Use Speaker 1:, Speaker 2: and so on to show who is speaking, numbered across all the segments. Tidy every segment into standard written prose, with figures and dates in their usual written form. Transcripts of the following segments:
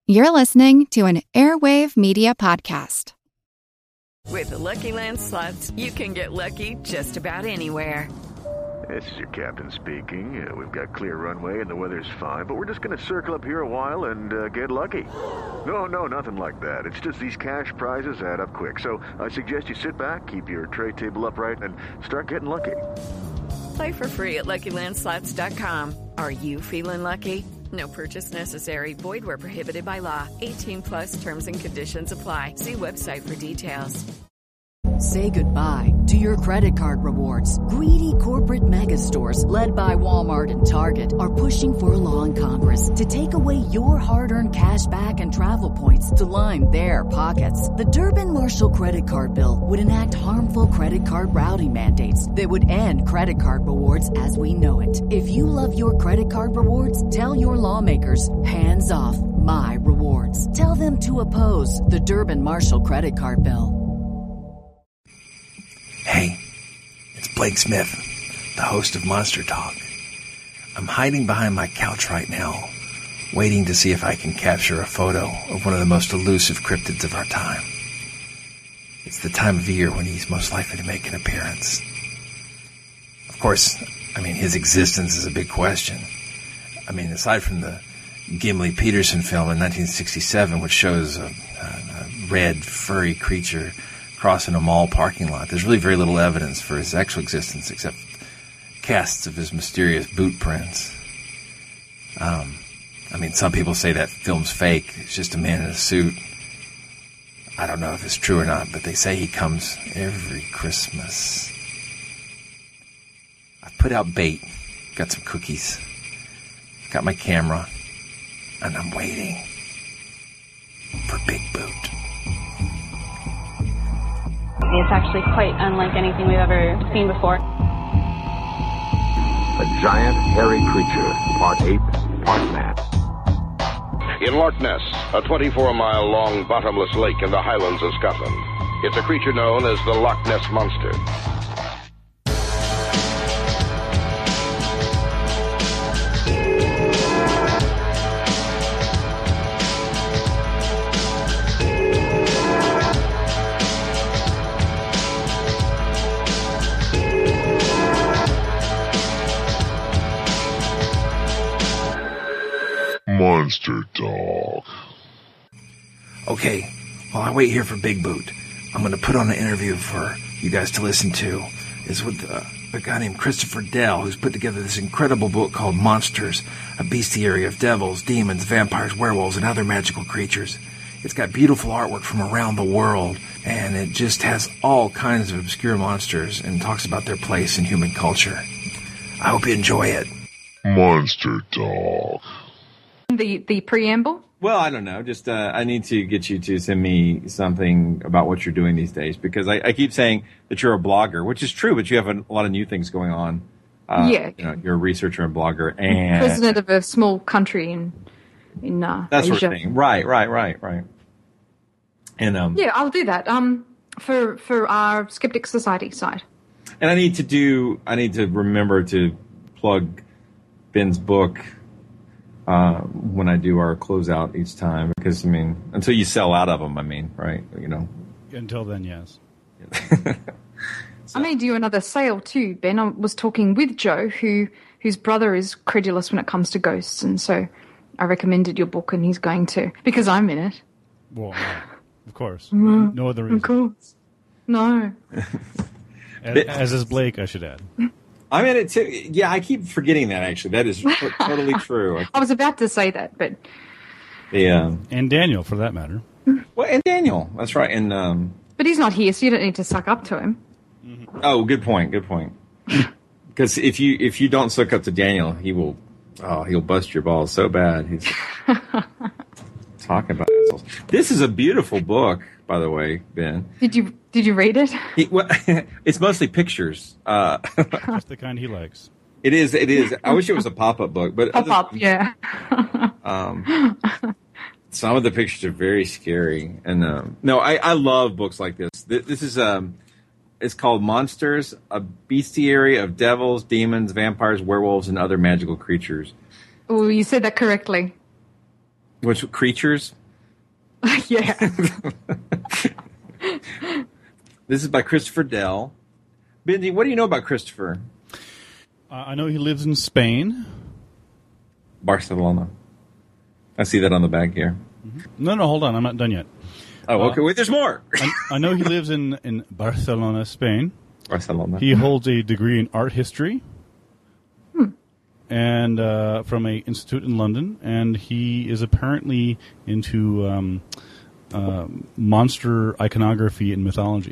Speaker 1: You're listening to an Airwave Media Podcast.
Speaker 2: With the Lucky Land Slots, you can get lucky just about anywhere.
Speaker 3: This is your captain speaking. We've got clear runway and the weather's fine, but we're just going to circle up here a while and get lucky. No, nothing like that. It's just these cash prizes add up quick. So I suggest you sit back, keep your tray table upright, and start getting lucky.
Speaker 2: Play for free at LuckyLandSlots.com. Are you feeling lucky? No purchase necessary. Void where prohibited by law. 18 plus terms and conditions apply. See website for details.
Speaker 4: Say goodbye to your credit card rewards. Greedy corporate mega stores, led by Walmart and Target, are pushing for a law in Congress to take away your hard-earned cash back and travel points to line their pockets. The Durbin-Marshall credit card bill would enact harmful credit card routing mandates that would end credit card rewards as we know it. If you love your credit card rewards, tell your lawmakers, hands off my rewards. Tell them to oppose the Durbin-Marshall credit card bill.
Speaker 5: Hey, it's Blake Smith, the host of Monster Talk. I'm hiding behind my couch right now, waiting to see if I can capture a photo of one of the most elusive cryptids of our time. It's the time of year when he's most likely to make an appearance. Of course, his existence is a big question. Aside from the Gimli Peterson film in 1967, which shows a red, furry creature crossing a mall parking lot, there's really very little evidence for his actual existence except casts of his mysterious boot prints. Some people say that film's fake. It's just a man in a suit. I don't know if it's true or not, but they say he comes every Christmas. I've put out bait, got some cookies, got my camera, and I'm waiting for Big Boot.
Speaker 6: It's actually quite unlike anything we've ever seen before.
Speaker 3: A giant, hairy creature, part ape, part man.
Speaker 7: In Loch Ness, a 24-mile-long bottomless lake in the Highlands of Scotland. It's a creature known as the Loch Ness Monster.
Speaker 8: Monster Talk.
Speaker 5: Okay, while I wait here for Big Boot, I'm going to put on an interview for you guys to listen to. It's with a guy named Christopher Dell, who's put together this incredible book called Monsters, a bestiary of devils, demons, vampires, werewolves, and other magical creatures. It's got beautiful artwork from around the world, and it just has all kinds of obscure monsters and talks about their place in human culture. I hope you enjoy it.
Speaker 8: Monster Talk.
Speaker 9: The preamble?
Speaker 10: Well, I don't know. Just I need to get you to send me something about what you're doing these days, because I keep saying that you're a blogger, which is true, but you have a lot of new things going on. You're a researcher and blogger, and
Speaker 9: president of a small country in
Speaker 10: that
Speaker 9: Asia.
Speaker 10: sort of thing. Right. And
Speaker 9: yeah, I'll do that. For our Skeptic Society site.
Speaker 10: And I need to remember to plug Ben's book when I do our closeout each time, because until you sell out of them, right?
Speaker 11: Until then, yes.
Speaker 9: I may do another sale too, Ben. I was talking with Joe, whose brother is credulous when it comes to ghosts, and so I recommended your book, and he's going to, because I'm in it.
Speaker 11: Well, of course. No other reason.
Speaker 9: Of course. No.
Speaker 11: As is Blake, I should add.
Speaker 10: I'm in it too. Yeah, I keep forgetting that, actually. That is totally true.
Speaker 9: I was about to say that, but...
Speaker 10: Yeah.
Speaker 11: And Daniel, for that matter.
Speaker 10: Well, and Daniel. That's right. And
Speaker 9: but he's not here, so you don't need to suck up to him.
Speaker 10: Mm-hmm. Oh, good point. Because if you don't suck up to Daniel, he'll bust your balls so bad. He's talking about assholes. This is a beautiful book, by the way, Ben.
Speaker 9: Did you read it?
Speaker 10: It's mostly pictures.
Speaker 11: Just the kind he likes.
Speaker 10: It is. I wish it was a pop-up book, but
Speaker 9: yeah.
Speaker 10: Some of the pictures are very scary, and no, I love books like this. This is it's called Monsters, a bestiary of devils, demons, vampires, werewolves, and other magical creatures.
Speaker 9: Oh, you said that correctly.
Speaker 10: Which creatures?
Speaker 9: Yeah.
Speaker 10: This is by Christopher Dell. Benji, what do you know about Christopher?
Speaker 11: I know he lives in Spain.
Speaker 10: Barcelona. I see that on the back here.
Speaker 11: No, hold on. I'm not done yet.
Speaker 10: Oh, okay. Wait, there's more.
Speaker 11: I know he lives in Barcelona, Spain.
Speaker 10: Barcelona.
Speaker 11: He holds a degree in art history. And from a institute in London, and he is apparently into monster iconography and mythology.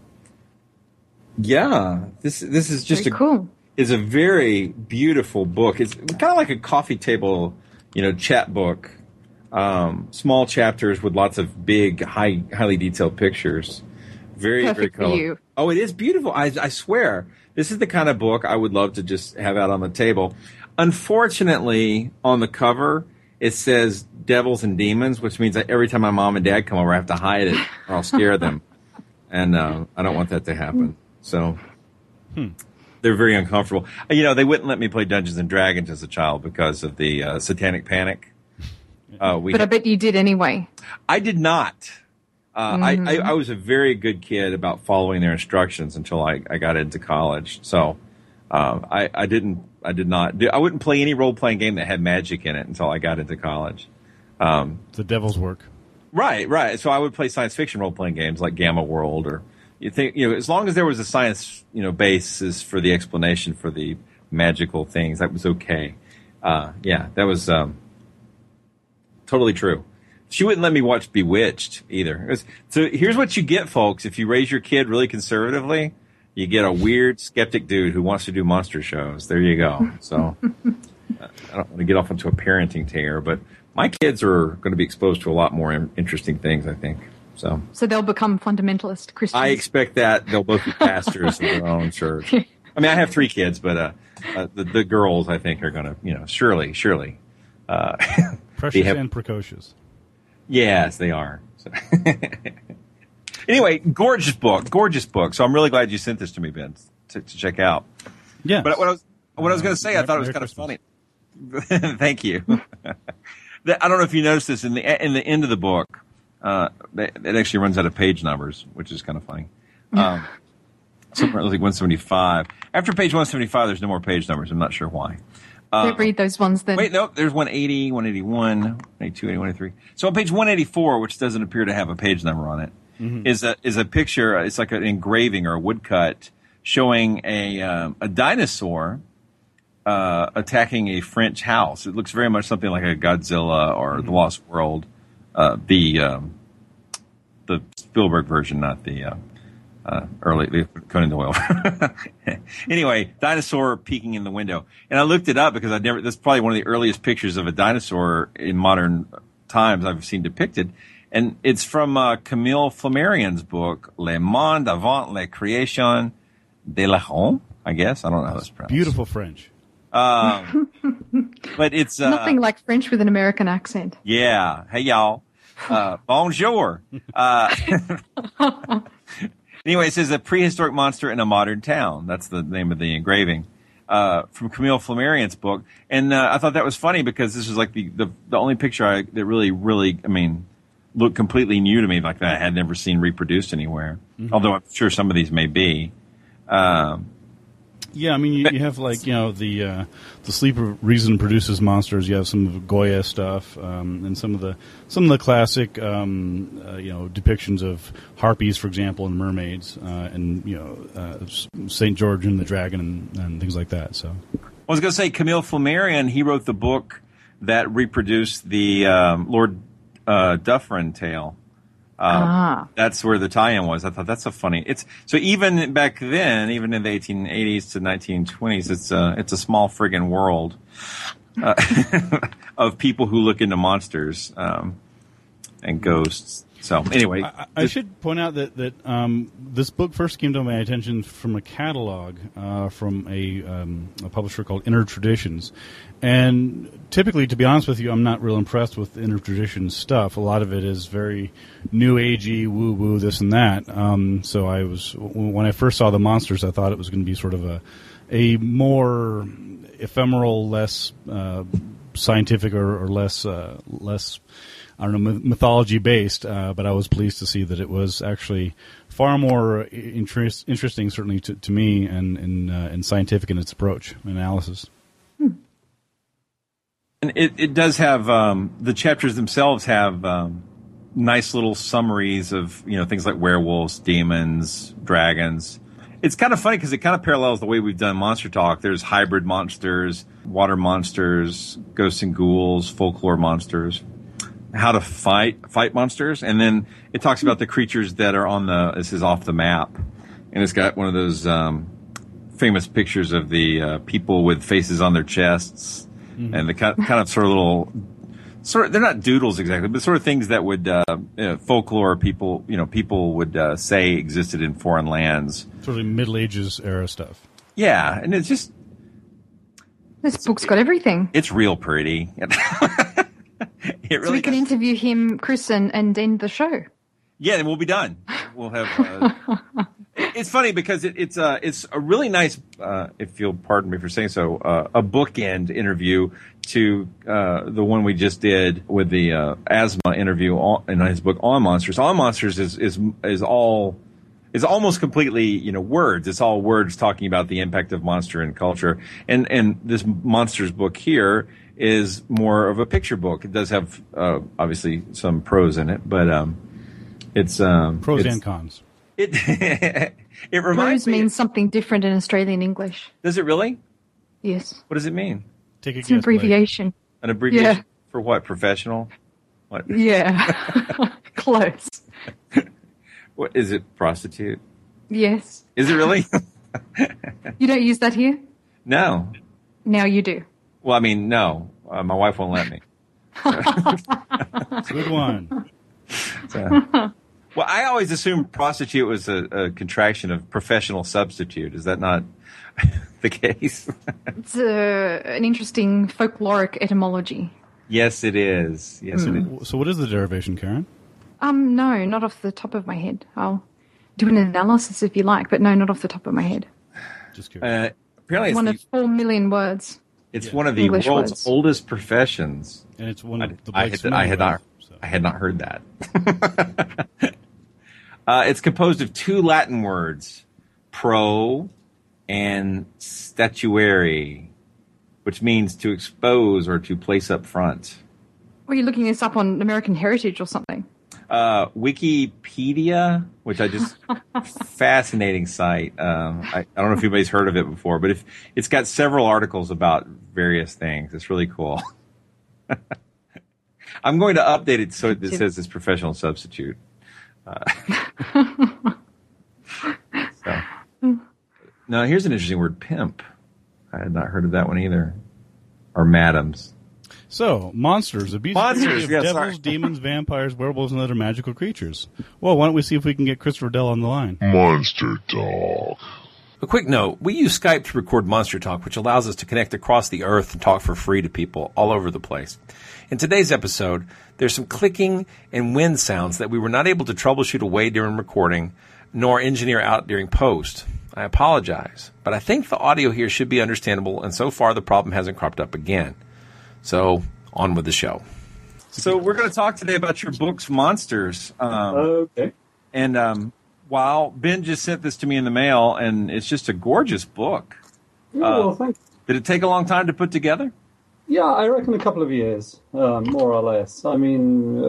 Speaker 10: Yeah, this is just
Speaker 9: very cool.
Speaker 10: Is a very beautiful book. It's kind of like a coffee table, chat book. Small chapters with lots of big, highly detailed pictures. Very,
Speaker 9: perfect
Speaker 10: very colorful.
Speaker 9: For you.
Speaker 10: Oh, it is beautiful. I swear, this is the kind of book I would love to just have out on the table. Unfortunately, on the cover, it says devils and demons, which means that every time my mom and dad come over, I have to hide it or I'll scare them. And I don't want that to happen. So they're very uncomfortable. They wouldn't let me play Dungeons and Dragons as a child because of the Satanic Panic.
Speaker 9: But I bet you did anyway.
Speaker 10: I did not. I was a very good kid about following their instructions until I got into college. So I wouldn't play any role-playing game that had magic in it until I got into college.
Speaker 11: The devil's work.
Speaker 10: Right. So I would play science fiction role-playing games like Gamma World, or as long as there was a science, basis for the explanation for the magical things, that was okay. That was totally true. She wouldn't let me watch Bewitched either. So here's what you get, folks. If you raise your kid really conservatively, you get a weird skeptic dude who wants to do monster shows. There you go. So I don't want to get off into a parenting tear, but my kids are going to be exposed to a lot more interesting things, I think. So
Speaker 9: they'll become fundamentalist Christians.
Speaker 10: I expect that they'll both be pastors in their own church. I mean, I have 3 kids, but the girls, I think, are going to, surely.
Speaker 11: Precious and precocious.
Speaker 10: Yes, they are. So anyway, gorgeous book. So I'm really glad you sent this to me, Ben, to check out.
Speaker 11: Yeah.
Speaker 10: But what I was going to say, I thought it was kind of funny. Thank you. I don't know if you noticed this in the end of the book. It actually runs out of page numbers, which is kind of funny. Somewhere like 175. After page 175, there's no more page numbers. I'm not sure why.
Speaker 9: Don't read those ones then.
Speaker 10: Wait, no, there's 180, 181, 182, 183. So on page 184, which doesn't appear to have a page number on it, is a picture. It's like an engraving or a woodcut showing a dinosaur attacking a French house. It looks very much something like a Godzilla or The Lost World, the Spielberg version, not the early Conan Doyle. Anyway, dinosaur peeking in the window, and I looked it up because that's probably one of the earliest pictures of a dinosaur in modern times I've seen depicted, and it's from Camille Flammarion's book Le Monde avant la création de l'homme. I guess I don't know how that's pronounced.
Speaker 11: Beautiful French.
Speaker 10: But it's
Speaker 9: nothing like French with an American accent.
Speaker 10: Yeah. Hey y'all. Bonjour. Anyway, it says a prehistoric monster in a modern town. That's the name of the engraving from Camille Flammarion's book. And I thought that was funny because this was like the only picture that really, looked completely new to me, like that I had never seen reproduced anywhere. Although I'm sure some of these may be.
Speaker 11: Yeah, I mean, you have like the Sleep of Reason produces monsters. You have some of Goya stuff, and some of the classic depictions of harpies, for example, and mermaids, and Saint George and the Dragon and things like that. So
Speaker 10: I was going to say Camille Flammarion. He wrote the book that reproduced the Lord Dufferin tale. That's where the tie-in was. I thought that's so funny. So even back then, even in the 1880s to 1920s, it's a small friggin' world of people who look into monsters and ghosts. So anyway,
Speaker 11: I should point out that this book first came to my attention from a catalog from a publisher called Inner Traditions. And typically, to be honest with you, I'm not real impressed with Inner Traditions stuff. A lot of it is very new agey, woo woo, this and that. So when I first saw the monsters, I thought it was going to be sort of a more ephemeral, less scientific or less I don't know, mythology based, but I was pleased to see that it was actually far more interesting, certainly to me, and scientific in its approach and analysis.
Speaker 10: And it does have the chapters themselves have nice little summaries of things like werewolves, demons, dragons. It's kind of funny because it kind of parallels the way we've done Monster Talk. There's hybrid monsters, water monsters, ghosts and ghouls, folklore monsters, how to fight monsters, and then it talks about the creatures that are this is off the map, and it's got one of those famous pictures of the people with faces on their chests, and the kind of sort of little. They're not doodles exactly, but sort of things that would folklore people would say existed in foreign lands.
Speaker 11: Sort of Middle Ages era stuff.
Speaker 10: Yeah, and it's just
Speaker 9: this book's got everything.
Speaker 10: It's real pretty.
Speaker 9: So we can interview him, Chris, and end the show.
Speaker 10: Yeah, then we'll be done. We'll have. It's funny because it's a really nice, if you'll pardon me for saying so, a bookend interview to the one we just did with the asthma interview in his book On Monsters. On Monsters is almost completely words. It's all words talking about the impact of monster and culture. And this Monsters book here is more of a picture book. It does have obviously some prose in it, but it's
Speaker 11: pros and cons.
Speaker 10: It reminds
Speaker 9: me. Prose means something different in Australian English.
Speaker 10: Does it really?
Speaker 9: Yes.
Speaker 10: What does it mean?
Speaker 11: Take a
Speaker 9: guess.
Speaker 11: An
Speaker 9: abbreviation.
Speaker 10: An abbreviation for what? Professional? What?
Speaker 9: Yeah. Close.
Speaker 10: What is it? Prostitute?
Speaker 9: Yes.
Speaker 10: Is it really?
Speaker 9: You don't use that here?
Speaker 10: No.
Speaker 9: Now you do.
Speaker 10: Well, I mean, no. My wife won't let me.
Speaker 11: Good one.
Speaker 10: Well, I always assumed prostitute was a contraction of professional substitute. Is that not the case?
Speaker 9: It's an interesting folkloric etymology.
Speaker 10: Yes, it is. Yes, it is.
Speaker 11: So what is the derivation, Karen?
Speaker 9: No, not off the top of my head. I'll do an analysis if you like, but no, not off the top of my head.
Speaker 11: Just curious.
Speaker 10: Apparently
Speaker 9: one of 4 million words.
Speaker 10: It's one of the
Speaker 9: English
Speaker 10: world's
Speaker 9: words.
Speaker 10: oldest professions.
Speaker 11: And it's one of the
Speaker 10: I had not heard that. It's composed of 2 Latin words, pro and statuary, which means to expose or to place up front.
Speaker 9: Were you looking this up on American Heritage or something?
Speaker 10: Wikipedia, which I just fascinating site. I don't know if anybody's heard of it before, but if it's got several articles about various things. It's really cool. I'm going to update it so it says it's professional substitute. Now, here's an interesting word, pimp. I had not heard of that one either. Or madams.
Speaker 11: So, monsters, a beast of devils, demons, vampires, werewolves, and other magical creatures. Well, why don't we see if we can get Christopher Dell on the line?
Speaker 8: Monster Talk.
Speaker 5: A quick note, we use Skype to record Monster Talk, which allows us to connect across the earth and talk for free to people all over the place. In today's episode, there's some clicking and wind sounds that we were not able to troubleshoot away during recording, nor engineer out during post. I apologize, but I think the audio here should be understandable, and so far the problem hasn't cropped up again. So, on with the show.
Speaker 10: So we're going to talk today about your books, Monsters.
Speaker 12: Okay.
Speaker 10: And while Ben just sent this to me in the mail, and it's just a gorgeous book.
Speaker 12: Well, thanks.
Speaker 10: Did it take a long time to put together?
Speaker 12: Yeah, I reckon a couple of years, more or less. I mean,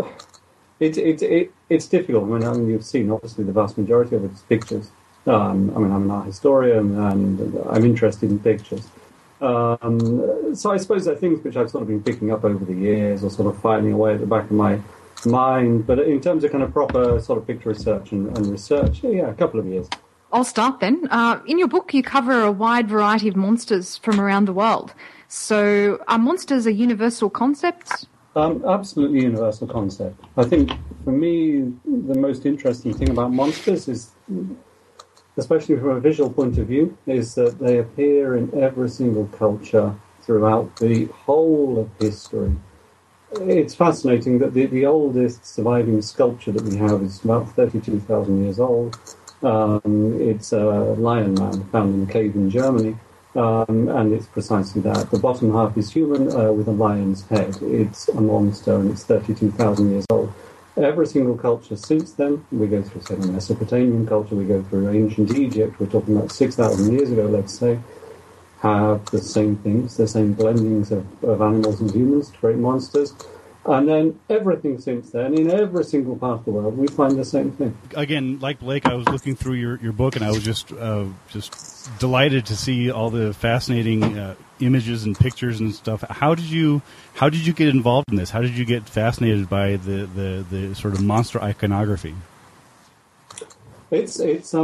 Speaker 12: it's difficult. I mean, you've seen, obviously, the vast majority of it is pictures. I mean, I'm an art historian, and I'm interested in pictures. So I suppose there are things which I've sort of been picking up over the years or sort of finding away at the back of my mind. But in terms of kind of proper sort of picture research and research, yeah, a couple of years.
Speaker 9: I'll start then. In your book, you cover a wide variety of monsters from around the world. So are monsters a universal concept?
Speaker 12: Absolutely universal concept. I think for me, the most interesting thing about monsters is, especially from a visual point of view, is that they appear in every single culture throughout the whole of history. It's fascinating that the oldest surviving sculpture that we have is about 32,000 years old. It's a lion man found in a cave in Germany. And it's precisely that. The bottom half is human with a lion's head. It's a monster, and it's 32,000 years old. Every single culture since then, we go through, say, the Mesopotamian culture, we go through ancient Egypt, we're talking about 6,000 years ago, let's say, have the same things, the same blendings of animals and humans to create monsters. And then everything since then, in every single part of the world, we find the same thing.
Speaker 11: Again, like Blake, I was looking through your book, and I was just delighted to see all the fascinating images and pictures and stuff. How did you get involved in this? How did you get fascinated by the sort of monster iconography?
Speaker 12: It's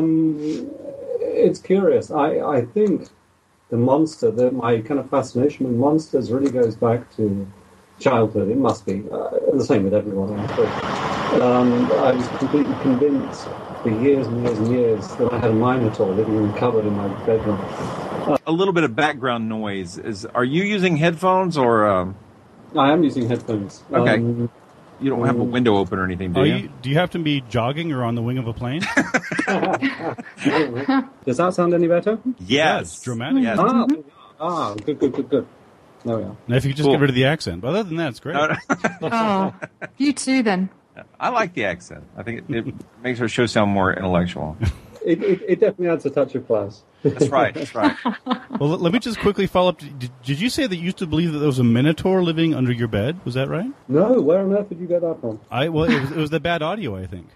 Speaker 12: curious. I think my kind of fascination with monsters really goes back to childhood. It must be the same with everyone. I was completely convinced for years and years and years that I had a Minotaur living in a cupboard in my bedroom.
Speaker 10: A little bit of background noise. Are you using headphones or?
Speaker 12: I am using headphones.
Speaker 10: Okay. You don't have a window open or anything, do you?
Speaker 11: Do you have to be jogging or on the wing of a plane?
Speaker 12: Does that sound any better?
Speaker 11: Yes, dramatic.
Speaker 10: Yes.
Speaker 12: Good. There we are.
Speaker 11: Now, if you could just get rid of the accent. But other than that, it's great.
Speaker 9: Oh, you too, then.
Speaker 10: I like the accent. I think it makes our show sound more intellectual.
Speaker 12: It definitely adds a touch of class.
Speaker 10: That's right.
Speaker 11: Well, let me just quickly follow up. Did you say that you used to believe that there was a Minotaur living under your bed? Was that right?
Speaker 12: No. Where on earth did you get that from?
Speaker 11: It was the bad audio, I think.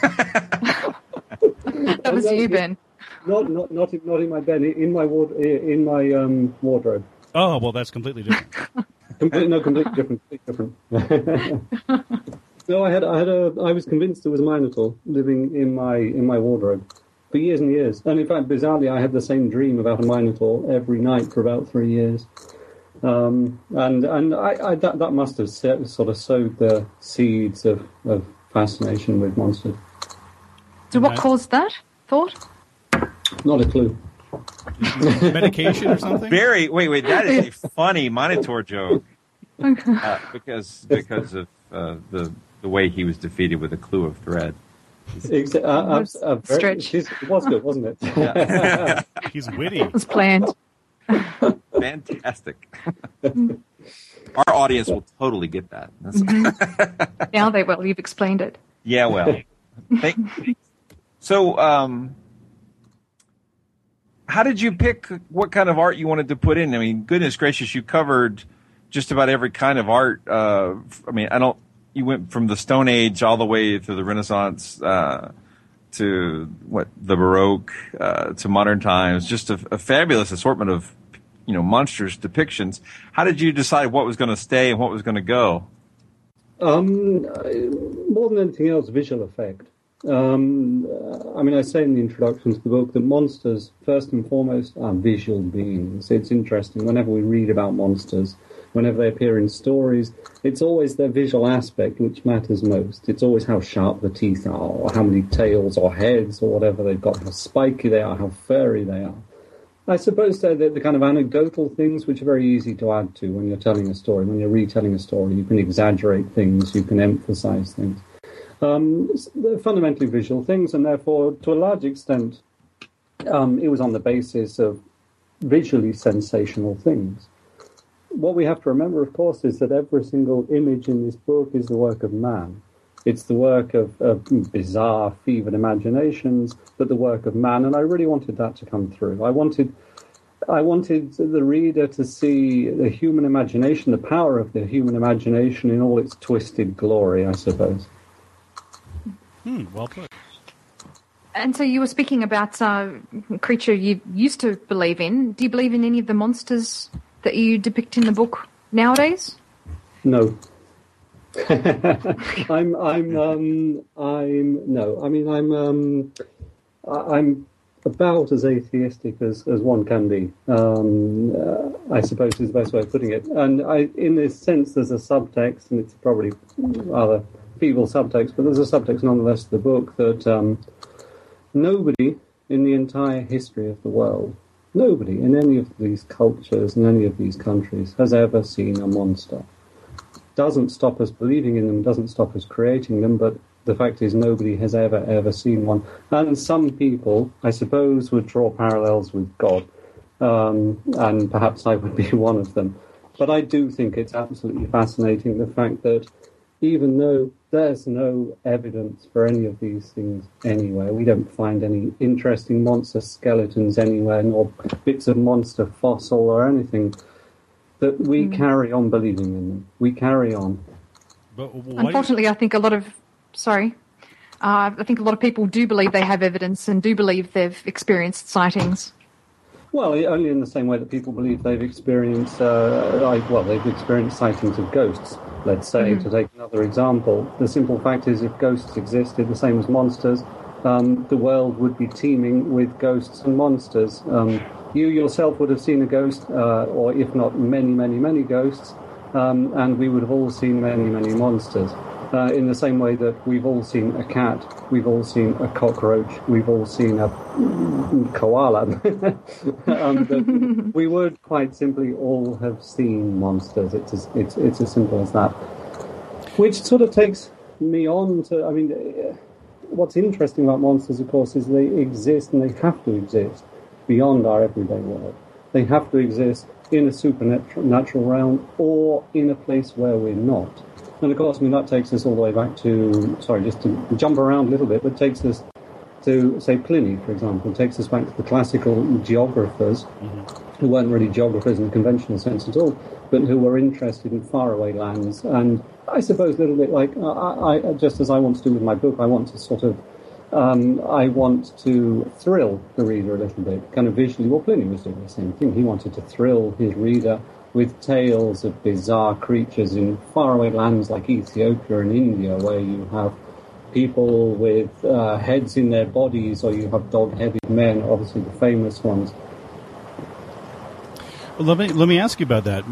Speaker 9: That was you, Ben.
Speaker 12: Not in my bed. In my wardrobe.
Speaker 11: Oh, well, that's completely different.
Speaker 12: Completely different. No, I was convinced there was a Minotaur living in my wardrobe for years and years. And in fact, bizarrely, I had the same dream about a Minotaur every night for about 3 years. And that must have sort of sowed the seeds of fascination with monsters.
Speaker 9: So what caused that thought?
Speaker 12: Not a clue.
Speaker 11: Medication or something?
Speaker 10: Barry, wait, that is a funny Minotaur joke. Because of the way he was defeated with a clue of thread.
Speaker 9: Stretch.
Speaker 12: It was good, wasn't it?
Speaker 10: Yeah.
Speaker 11: He's witty.
Speaker 9: It was planned.
Speaker 10: Fantastic. Our audience will totally get that.
Speaker 9: Mm-hmm. Now they will. You've explained it.
Speaker 10: Yeah, well. So, how did you pick what kind of art you wanted to put in? I mean, goodness gracious, you covered just about every kind of art. You went from the Stone Age all the way through the Renaissance, to the Baroque, to modern times. Just a fabulous assortment of, monstrous depictions. How did you decide what was going to stay and what was going to go?
Speaker 12: More than anything else, visual effect. I say in the introduction to the book that monsters, first and foremost, are visual beings. It's interesting. Whenever we read about monsters, whenever they appear in stories, it's always their visual aspect which matters most. It's always how sharp the teeth are, or how many tails or heads or whatever they've got, how spiky they are, how furry they are. I suppose they're the kind of anecdotal things which are very easy to add to when you're telling a story. When you're retelling a story, you can exaggerate things, you can emphasize things. They're fundamentally visual things, and therefore, to a large extent, it was on the basis of visually sensational things. What we have to remember, of course, is that every single image in this book is the work of man. It's the work of bizarre, fevered imaginations, but the work of man, and I really wanted that to come through. I wanted the reader to see the human imagination, the power of the human imagination in all its twisted glory, I suppose.
Speaker 11: Well put.
Speaker 9: And so you were speaking about a creature you used to believe in. Do you believe in any of the monsters that you depict in the book nowadays?
Speaker 12: No. I'm about as atheistic as one can be. I suppose is the best way of putting it. And in this sense, there's a subtext, and it's probably rather feeble subtext, but there's a subtext nonetheless to the book that nobody in the entire history of the world, nobody in any of these cultures, in any of these countries, has ever seen a monster. Doesn't stop us believing in them, doesn't stop us creating them, but the fact is nobody has ever seen one. And some people, I suppose, would draw parallels with God. and perhaps I would be one of them. But I do think it's absolutely fascinating, the fact that even though there's no evidence for any of these things anywhere, we don't find any interesting monster skeletons anywhere, nor bits of monster fossil or anything, that we carry on believing in them. We carry on.
Speaker 11: But
Speaker 9: unfortunately, I think a lot of people do believe they have evidence and do believe they've experienced sightings.
Speaker 12: Well, only in the same way that people believe they've experienced, they've experienced sightings of ghosts, let's say, to take another example. The simple fact is, if ghosts existed the same as monsters, the world would be teeming with ghosts and monsters. You yourself would have seen a ghost, or if not many, many, many ghosts, and we would have all seen many, many monsters. In the same way that we've all seen a cat, we've all seen a cockroach, we've all seen a koala. We would quite simply all have seen monsters. It's as simple as that. Which sort of takes me on to, what's interesting about monsters, of course, is they exist and they have to exist beyond our everyday world. They have to exist in a supernatural realm or in a place where we're not. And of course, that takes us all the way back to, just to jump around a little bit, but takes us to, say, Pliny, for example. It takes us back to the classical geographers, who weren't really geographers in the conventional sense at all, but who were interested in faraway lands. And I suppose a little bit like, I just as I want to do with my book, I want to sort of, I want to thrill the reader a little bit, kind of visually. Well, Pliny was doing the same thing. He wanted to thrill his reader with tales of bizarre creatures in faraway lands like Ethiopia and India, where you have people with heads in their bodies, or you have dog-headed men, obviously the famous ones.
Speaker 11: Well, let me ask you about that.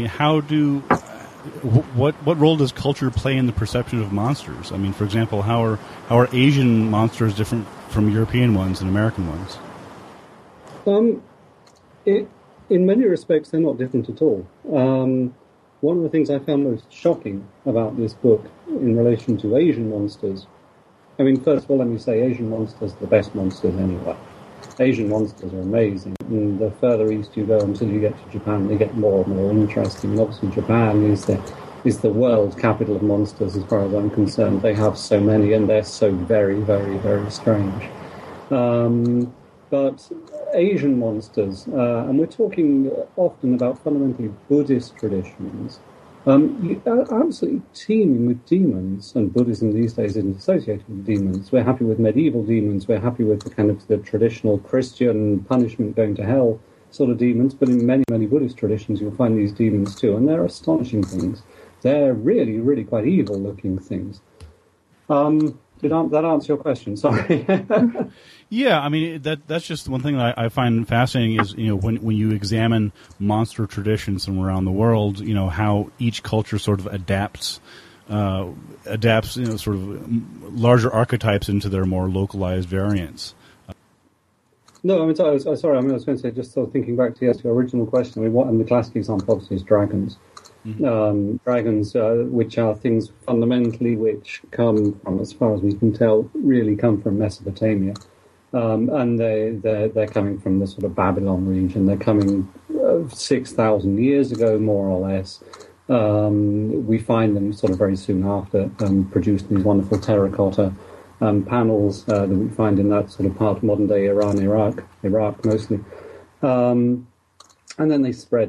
Speaker 11: What role does culture play in the perception of monsters? I mean, for example, how are Asian monsters different from European ones and American ones?
Speaker 12: In many respects, they're not different at all. One of the things I found most shocking about this book in relation to Asian monsters, first of all, let me say Asian monsters are the best monsters anywhere. Asian monsters are amazing. And the further east you go until you get to Japan, they get more and more interesting. And obviously Japan is the world capital of monsters as far as I'm concerned. They have so many, and they're so very, very, very strange. But Asian monsters, and we're talking often about fundamentally Buddhist traditions, are absolutely teeming with demons, and Buddhism these days isn't associated with demons. We're happy with medieval demons, we're happy with the kind of the traditional Christian punishment going to hell sort of demons, but in many, many Buddhist traditions you'll find these demons too, and they're astonishing things. They're really, really quite evil-looking things. Did that answer your question? Sorry.
Speaker 11: Yeah, that's just one thing that I find fascinating is, when you examine monster traditions from around the world, how each culture sort of adapts, sort of larger archetypes into their more localized variants.
Speaker 12: No, I was going to say, just sort of thinking back to your original question, and the classic example obviously is dragons. Dragons, which are things fundamentally which come from, as far as we can tell, really come from Mesopotamia. And they're coming from the sort of Babylon region. They're coming 6,000 years ago, more or less. We find them sort of very soon after, produced in these wonderful terracotta panels that we find in that sort of part of modern-day Iran, Iraq mostly. And then they spread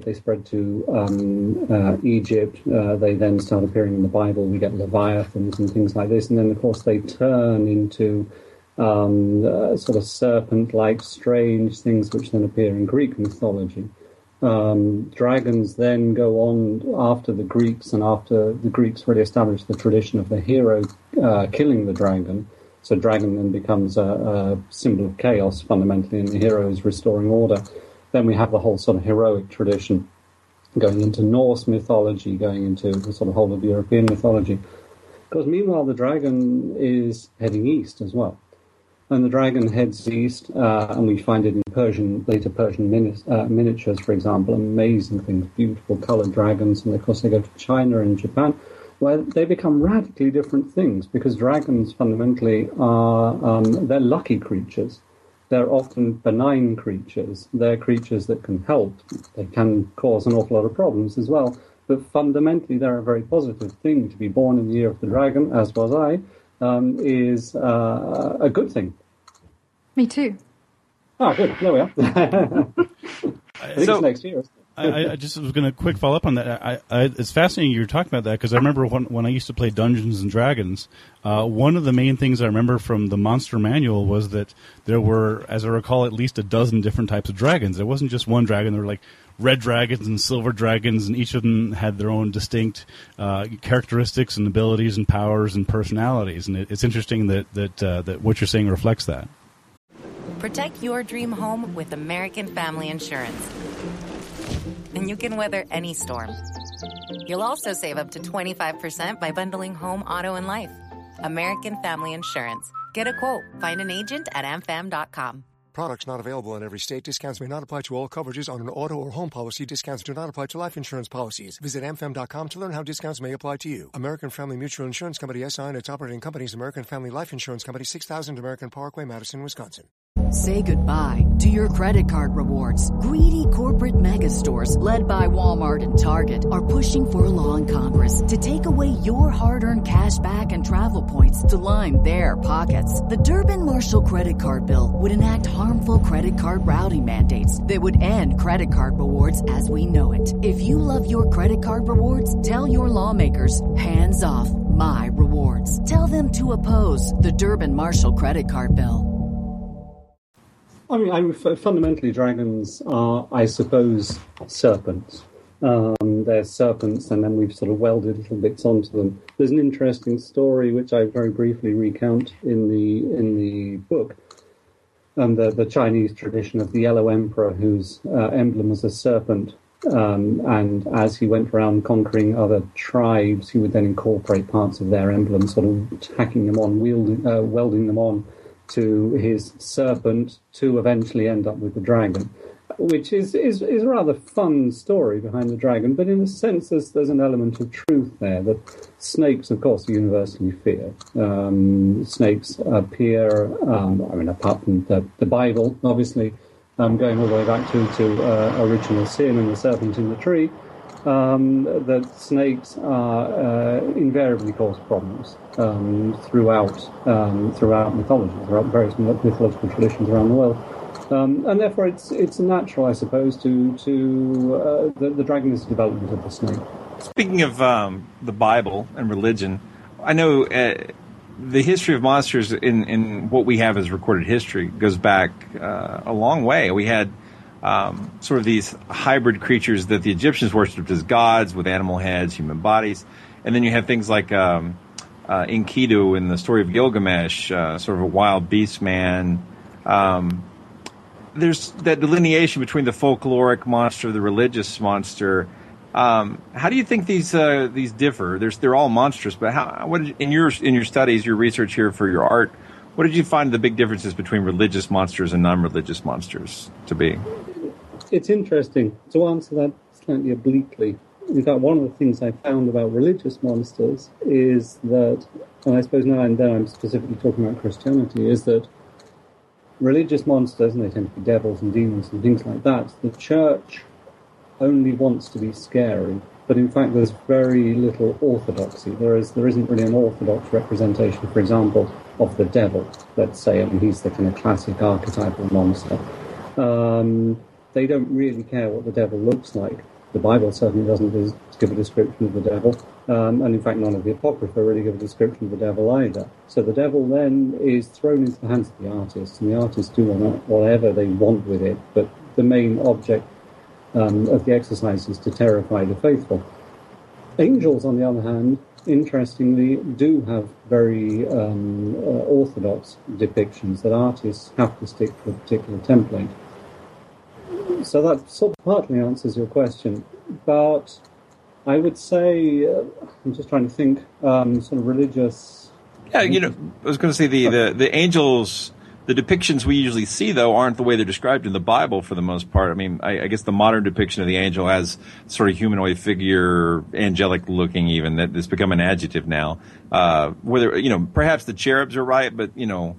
Speaker 12: to Egypt. They then start appearing in the Bible. We get leviathans and things like this. And then, of course, they turn into sort of serpent-like strange things which then appear in Greek mythology. Dragons then go on after the Greeks, and after the Greeks really established the tradition of the hero killing the dragon. So dragon then becomes a symbol of chaos, fundamentally, and the hero is restoring order. Then we have the whole sort of heroic tradition going into Norse mythology, going into the sort of whole of European mythology. Because meanwhile, the dragon is heading east as well. And the dragon heads east, and we find it in later Persian miniatures, for example, amazing things, beautiful coloured dragons. And of course, they go to China and Japan, where they become radically different things, because dragons fundamentally are, they're lucky creatures. they're often benign creatures. They're creatures that can help. They can cause an awful lot of problems as well. But fundamentally, they're a very positive thing. To be born in the year of the dragon, as was I, is a good thing.
Speaker 9: Me too.
Speaker 12: Oh, good. There we are. I think it's next year.
Speaker 11: I just was going to quick follow up on that. It's fascinating you're talking about that, because I remember when I used to play Dungeons and Dragons, one of the main things I remember from the Monster Manual was that there were, as I recall, at least a dozen different types of dragons. There wasn't just one dragon. There were like red dragons and silver dragons, and each of them had their own distinct characteristics and abilities and powers and personalities. And it's interesting that what you're saying reflects that.
Speaker 13: Protect your dream home with American Family Insurance. And you can weather any storm. You'll also save up to 25% by bundling home, auto, and life. American Family Insurance. Get a quote. Find an agent at amfam.com.
Speaker 14: Products not available in every state. Discounts may not apply to all coverages on an auto or home policy. Discounts do not apply to life insurance policies. Visit amfam.com to learn how discounts may apply to you. American Family Mutual Insurance Company, SI, and its operating companies, American Family Life Insurance Company, 6000 American Parkway, Madison, Wisconsin.
Speaker 4: Say goodbye to your credit card rewards. Greedy corporate mega stores, led by Walmart and Target, are pushing for a law in Congress to take away your hard-earned cash back and travel points to line their pockets. The Durbin-Marshall credit card bill would enact harmful credit card routing mandates that would end credit card rewards as we know it. If you love your credit card rewards, tell your lawmakers, hands off my rewards. Tell them to oppose the Durbin-Marshall credit card bill.
Speaker 12: I mean, fundamentally, dragons are, I suppose, serpents. They're serpents, and then we've sort of welded little bits onto them. There's an interesting story which I very briefly recount in the book. The Chinese tradition of the Yellow Emperor, whose emblem was a serpent, and as he went around conquering other tribes, he would then incorporate parts of their emblem, sort of tacking them on, welding them on to his serpent to eventually end up with the dragon, which is a rather fun story behind the dragon, but in a sense there's an element of truth there, that snakes, of course, are universally feared. Snakes appear, apart from the Bible, obviously, going all the way back to original sin and the serpent in the tree, that snakes invariably cause problems throughout mythology, throughout various mythological traditions around the world, and therefore it's natural, I suppose, to the dragon is a development of the snake.
Speaker 10: Speaking of the Bible and religion, I know the history of monsters in what we have as recorded history goes back a long way. We had sort of these hybrid creatures that the Egyptians worshipped as gods with animal heads, human bodies. And then you have things like Enkidu in the story of Gilgamesh, sort of a wild beast man. There's that delineation between the folkloric monster, the religious monster. How do you think these differ? They're all monstrous, but in your studies, your research here for your art, what did you find the big differences between religious monsters and non-religious monsters to be?
Speaker 12: It's interesting to answer that slightly obliquely. In fact, one of the things I found about religious monsters is that, and I suppose now and then I'm specifically talking about Christianity, is that religious monsters, and they tend to be devils and demons and things like that, the church only wants to be scary, but in fact there's very little orthodoxy. There isn't really an orthodox representation, for example, of the devil, let's say. I mean, he's the kind of classic archetypal monster. They don't really care what the devil looks like. The Bible certainly doesn't give a description of the devil, and in fact none of the Apocrypha really give a description of the devil either. So the devil then is thrown into the hands of the artists, and the artists do whatever they want with it, but the main object of the exercise is to terrify the faithful. Angels, on the other hand, interestingly, do have very orthodox depictions that artists have to stick to a particular template. So that sort of partly answers your question, but I would say, I'm just trying to think, sort of religious...
Speaker 10: Yeah, I was going to say the angels, the depictions we usually see, though, aren't the way they're described in the Bible for the most part. I mean, I guess the modern depiction of the angel has sort of humanoid figure, angelic looking even, that has become an adjective now. Whether, perhaps the cherubs are right, but,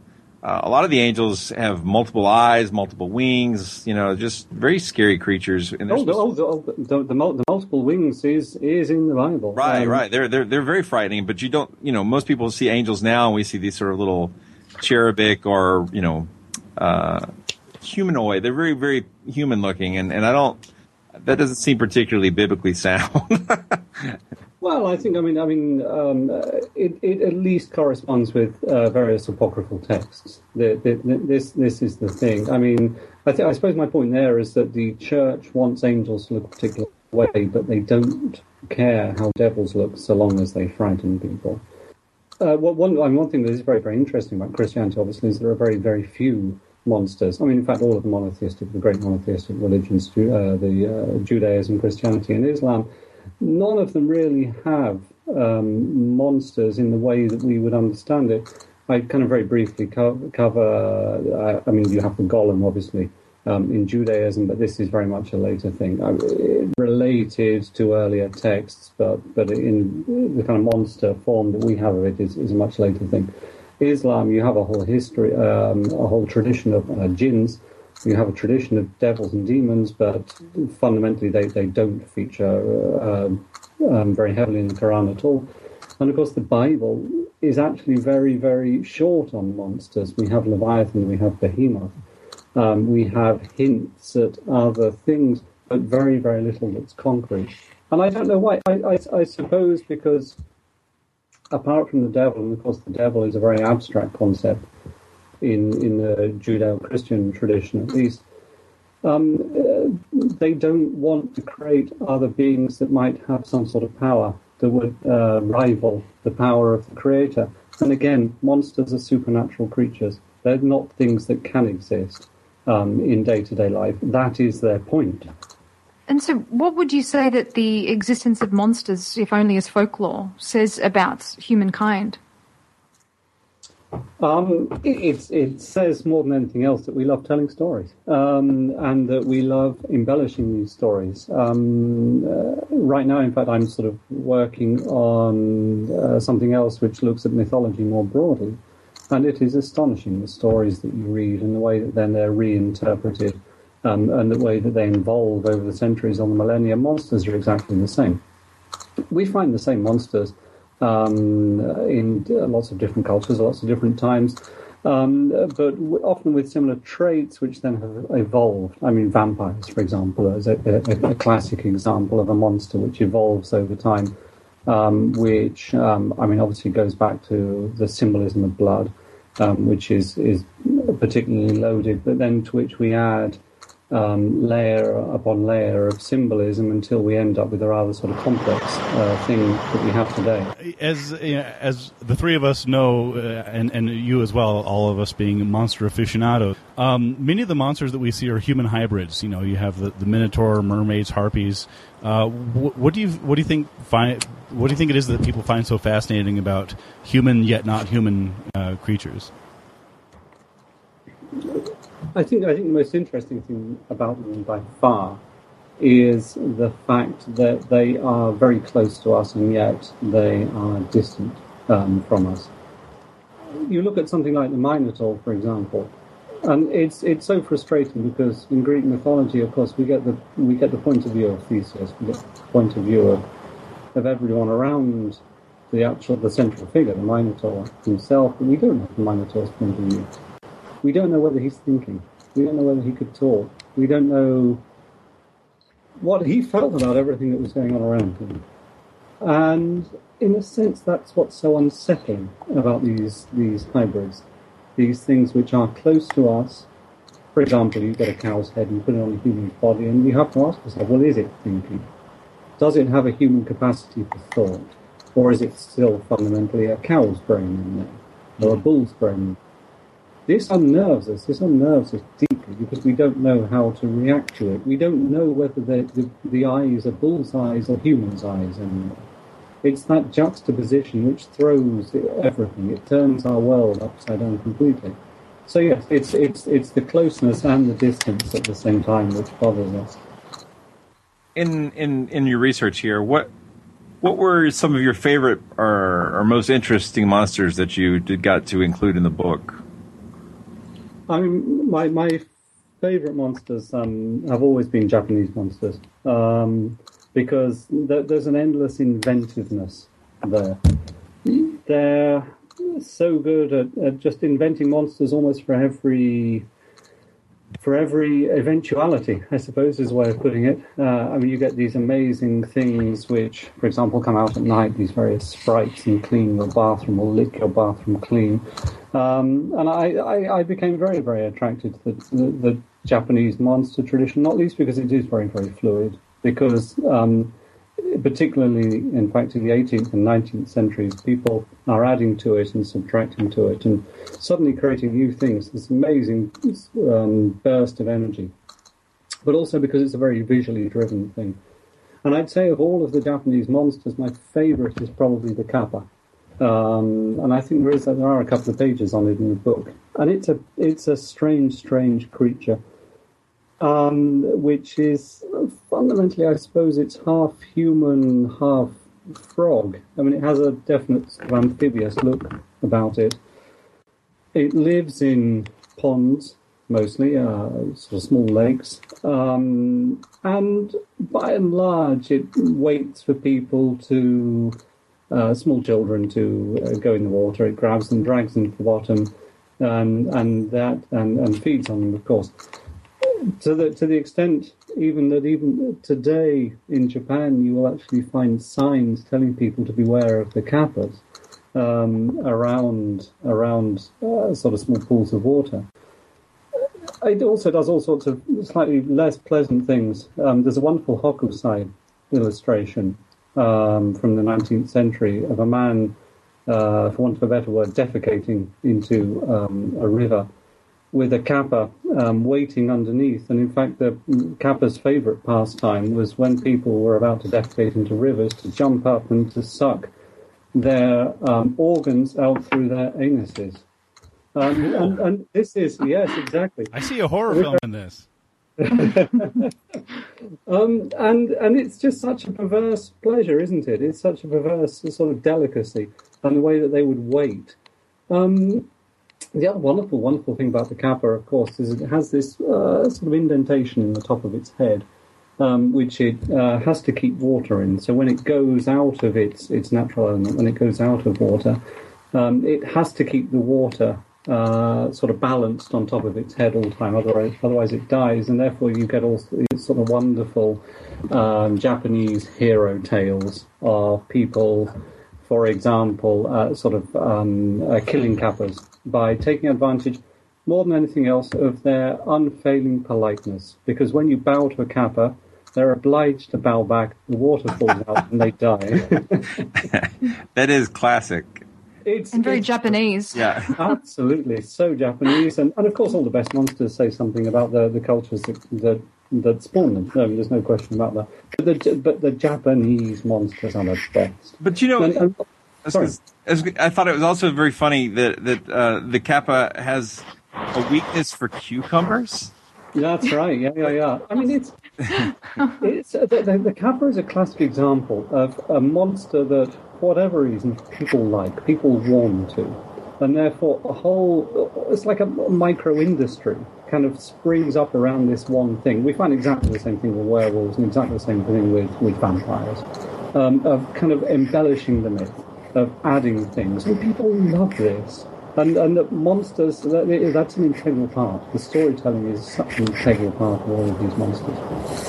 Speaker 10: a lot of the angels have multiple eyes, multiple wings, just very scary creatures. And
Speaker 12: the multiple wings is in the Bible.
Speaker 10: Right. They're very frightening, but you don't, most people see angels now and we see these sort of little cherubic or, humanoid. They're very, very human looking, and that doesn't seem particularly biblically sound.
Speaker 12: Well, I think, it at least corresponds with various apocryphal texts. This is the thing. I suppose my point there is that the church wants angels to look a particular way, but they don't care how devils look so long as they frighten people. One thing that is very, very interesting about Christianity, obviously, is there are very, very few monsters. In fact, all of the great monotheistic religions, the Judaism, Christianity, and Islam, none of them really have monsters in the way that we would understand it. I kind of very briefly cover. You have the golem, obviously, in Judaism, but this is very much a later thing, related to earlier texts, but in the kind of monster form that we have of it is a much later thing. Islam, you have a whole history, a whole tradition of jinns. You have a tradition of devils and demons, but fundamentally they don't feature very heavily in the Quran at all. And of course, the Bible is actually very, very short on monsters. We have Leviathan, we have Behemoth, we have hints at other things, but very, very little that's concrete. And I don't know why. I suppose because apart from the devil, and of course the devil is a very abstract concept in the Judeo-Christian tradition at least, they don't want to create other beings that might have some sort of power that would rival the power of the Creator. And again, monsters are supernatural creatures. They're not things that can exist in day-to-day life. That is their point.
Speaker 9: And so what would you say that the existence of monsters, if only as folklore, says about humankind?
Speaker 12: It says more than anything else that we love telling stories, and that we love embellishing these stories. Right now, in fact, I'm sort of working on something else which looks at mythology more broadly, and it is astonishing, the stories that you read and the way that then they're reinterpreted, and the way that they evolve over the centuries on the millennia. Monsters are exactly the same. We find the same monsters in lots of different cultures, lots of different times, but often with similar traits which then have evolved. Vampires, for example, is a classic example of a monster which evolves over time, which obviously goes back to the symbolism of blood, which is particularly loaded, but then to which we add layer upon layer of symbolism until we end up with a rather sort of complex thing that we have today.
Speaker 11: As the three of us know, and you as well, all of us being monster aficionados, many of the monsters that we see are human hybrids. You have the Minotaur, mermaids, harpies. What do you think it is that people find so fascinating about human yet not human creatures?
Speaker 12: I think the most interesting thing about them by far is the fact that they are very close to us and yet they are distant from us. You look at something like the Minotaur, for example, and it's so frustrating because in Greek mythology, of course, we get the point of view of Theseus, we get the point of view of everyone around the central figure, the Minotaur himself, but we don't have the Minotaur's point of view. We don't know whether he's thinking. We don't know whether he could talk. We don't know what he felt about everything that was going on around him. And in a sense, that's what's so unsettling about these hybrids, these things which are close to us. For example, you get a cow's head and put it on a human body, and you have to ask yourself, well, is it thinking? Does it have a human capacity for thought? Or is it still fundamentally a cow's brain in there, or a bull's brain? This unnerves us deeply because we don't know how to react to it. We don't know whether the eyes are bull's eyes or human's eyes anymore. It's that juxtaposition which throws everything. It turns our world upside down completely. So yes, it's the closeness and the distance at the same time which bothers us.
Speaker 10: In your research here, what were some of your favorite or most interesting monsters that you got to include in the book?
Speaker 12: I mean, my favourite monsters have always been Japanese monsters, because there's an endless inventiveness there. They're so good at just inventing monsters almost for every eventuality, I suppose, is a way of putting it. I mean, you get these amazing things which, for example, come out at night, these various sprites, and clean your bathroom or lick your bathroom clean. And I became very, very attracted to the Japanese monster tradition, not least because it is very, very fluid, because particularly, in fact, in the 18th and 19th centuries, people are adding to it and subtracting to it and suddenly creating new things, this amazing burst of energy. But also because it's a very visually driven thing. And I'd say of all of the Japanese monsters, my favourite is probably the kappa. And I think there are a couple of pages on it in the book. And it's a strange creature. Which is fundamentally, I suppose, it's half human, half frog. I mean, it has a definite sort of amphibious look about it. It lives in ponds, mostly, sort of small lakes. And by and large, it waits for people to, small children to go in the water. It grabs them, drags them to the bottom, and feeds on them, of course. To the extent even today in Japan, you will actually find signs telling people to beware of the kappas around sort of small pools of water. It also does all sorts of slightly less pleasant things. There's a wonderful Hokusai illustration from the 19th century of a man, for want of a better word, defecating into a river, with a kappa waiting underneath. And in fact, the kappa's favourite pastime was when people were about to defecate into rivers to jump up and to suck their organs out through their anuses. And this is, yes, exactly.
Speaker 11: I see a horror film in this.
Speaker 12: And it's just such a perverse pleasure, isn't it? It's such a perverse sort of delicacy, and the way that they would wait. The other wonderful thing about the kappa, of course, is it has this sort of indentation in the top of its head, which it has to keep water in. So when it goes out of its natural element, when it goes out of water, it has to keep the water sort of balanced on top of its head all the time. Otherwise it dies, and therefore you get all these sort of wonderful Japanese hero tales of people, for example, killing kappas by taking advantage, more than anything else, of their unfailing politeness. Because when you bow to a kappa, they're obliged to bow back, the water falls out, and they die.
Speaker 10: That is classic.
Speaker 9: It's very Japanese.
Speaker 10: Yeah.
Speaker 12: Absolutely, so Japanese. And of course, all the best monsters say something about the cultures that spawn them. There's no question about that. But the Japanese monsters are the best.
Speaker 10: But you know,
Speaker 12: sorry.
Speaker 10: I thought it was also very funny that the kappa has a weakness for cucumbers.
Speaker 12: That's right. Yeah. I mean, it's the kappa is a classic example of a monster that, for whatever reason, people warm to, and therefore it's like a micro industry kind of springs up around this one thing. We find exactly the same thing with werewolves and exactly the same thing with vampires, of kind of embellishing the myth, of adding things, and people love this. And the monsters, that's an integral part. The storytelling is such an integral part of all of these monsters.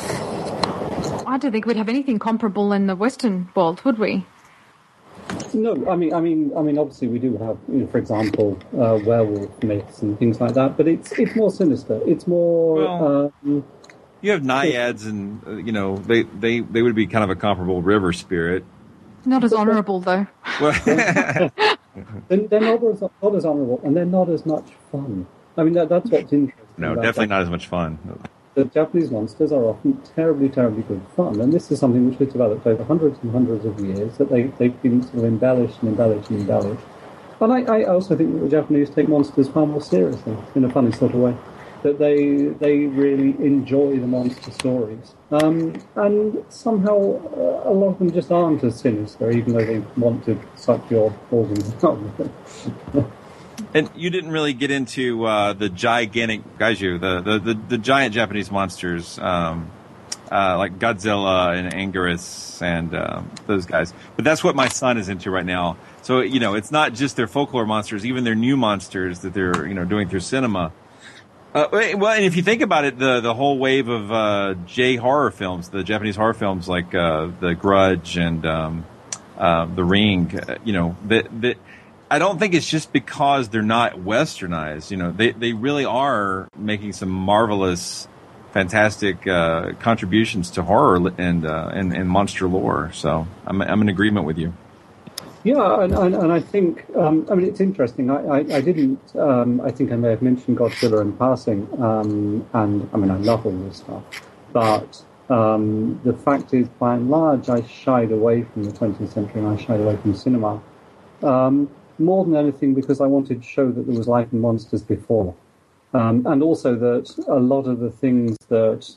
Speaker 9: I don't think we'd have anything comparable in the Western world, would we?
Speaker 12: No, I mean, obviously we do have, for example, werewolf myths and things like that, but it's more sinister. It's more.
Speaker 10: You have naiads, and they would be kind of a comparable river spirit.
Speaker 9: Not as honourable, though.
Speaker 12: They're not as honourable, and they're not as much fun. I mean, that's what's interesting.
Speaker 10: No, definitely not as much fun.
Speaker 12: The Japanese monsters are often terribly, terribly good fun, and this is something which has developed over hundreds and hundreds of years, that they've been sort of embellished. And I also think that the Japanese take monsters far more seriously, in a funny sort of way. That they really enjoy the monster stories. And somehow a lot of them just aren't as sinister, even though they want to suck your organs out.
Speaker 10: And you didn't really get into the gigantic kaiju, the giant Japanese monsters, like Godzilla and Anguirus and those guys. But that's what my son is into right now. So, it's not just their folklore monsters, even their new monsters that they're, doing through cinema. Well, and if you think about it, the whole wave of J-horror films, the Japanese horror films like The Grudge and The Ring, I don't think it's just because they're not westernized. They really are making some marvelous, fantastic contributions to horror and monster lore. So I'm in agreement with you.
Speaker 12: Yeah, and I think, it's interesting. I didn't, I think I may have mentioned Godzilla in passing, and I love all this stuff. But the fact is, by and large, I shied away from the 20th century and I shied away from cinema. More than anything because I wanted to show that there was life in monsters before. And also that a lot of the things that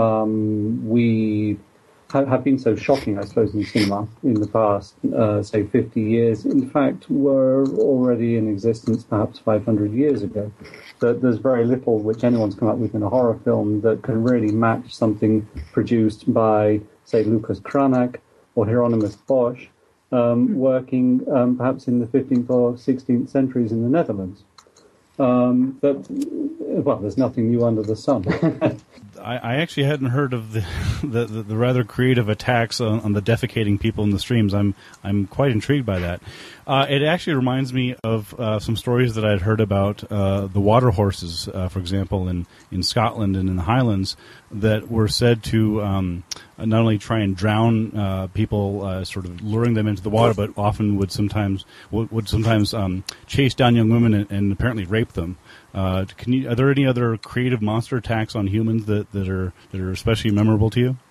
Speaker 12: we have been so shocking, I suppose, in cinema in the past, say, 50 years, in fact, were already in existence perhaps 500 years ago. That there's very little which anyone's come up with in a horror film that can really match something produced by, say, Lucas Cranach or Hieronymus Bosch, working perhaps in the 15th or 16th centuries in the Netherlands. But there's nothing new under the sun.
Speaker 11: I actually hadn't heard of the rather creative attacks on the defecating people in the streams. I'm quite intrigued by that. It actually reminds me of some stories that I'd heard about the water horses, for example, in Scotland and in the Highlands, that were said to not only try and drown people, sort of luring them into the water, but often would sometimes chase down young women and apparently rape them. Are there any other creative monster attacks on humans that are especially memorable to you?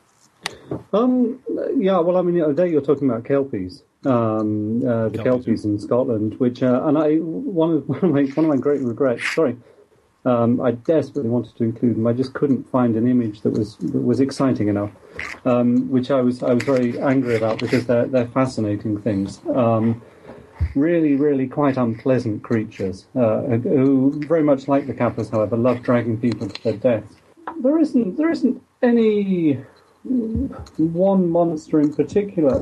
Speaker 12: Yeah, well, today you're talking about Kelpies, the Kelpies in Scotland, which one of my great regrets. Sorry, I desperately wanted to include them. I just couldn't find an image that was exciting enough, which I was very angry about because they're fascinating things. Really, really quite unpleasant creatures who, very much like the Kappas, however, love dragging people to their death. There isn't any one monster in particular.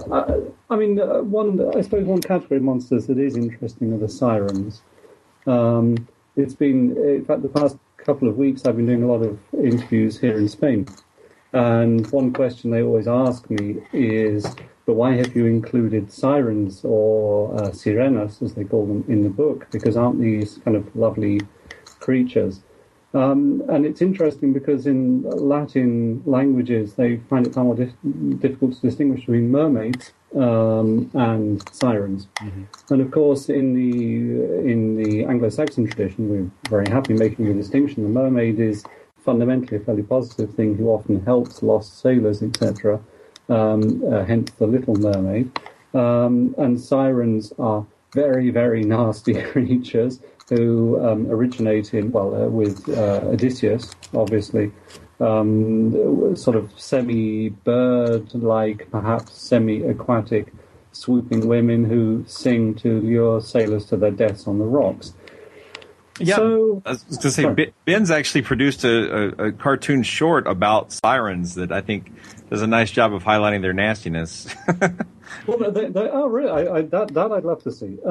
Speaker 12: I suppose one category of monsters that is interesting are the sirens. It's been, in fact, the past couple of weeks I've been doing a lot of interviews here in Spain, and one question they always ask me is, but why have you included sirens or sirenas, as they call them, in the book? Because aren't these kind of lovely creatures? And it's interesting because in Latin languages they find it far more difficult to distinguish between mermaids and sirens. Mm-hmm. And of course, in the Anglo-Saxon tradition, we're very happy making a distinction. The mermaid is fundamentally a fairly positive thing who often helps lost sailors, etc. Hence the Little Mermaid. And sirens are very, very nasty creatures who originate with Odysseus, obviously, sort of semi-bird-like, perhaps semi-aquatic, swooping women who sing to lure sailors to their deaths on the rocks.
Speaker 10: Yeah,
Speaker 12: so,
Speaker 10: I was going to say, Ben's actually produced a cartoon short about sirens that I think does a nice job of highlighting their nastiness.
Speaker 12: Well, really, that I'd love to see.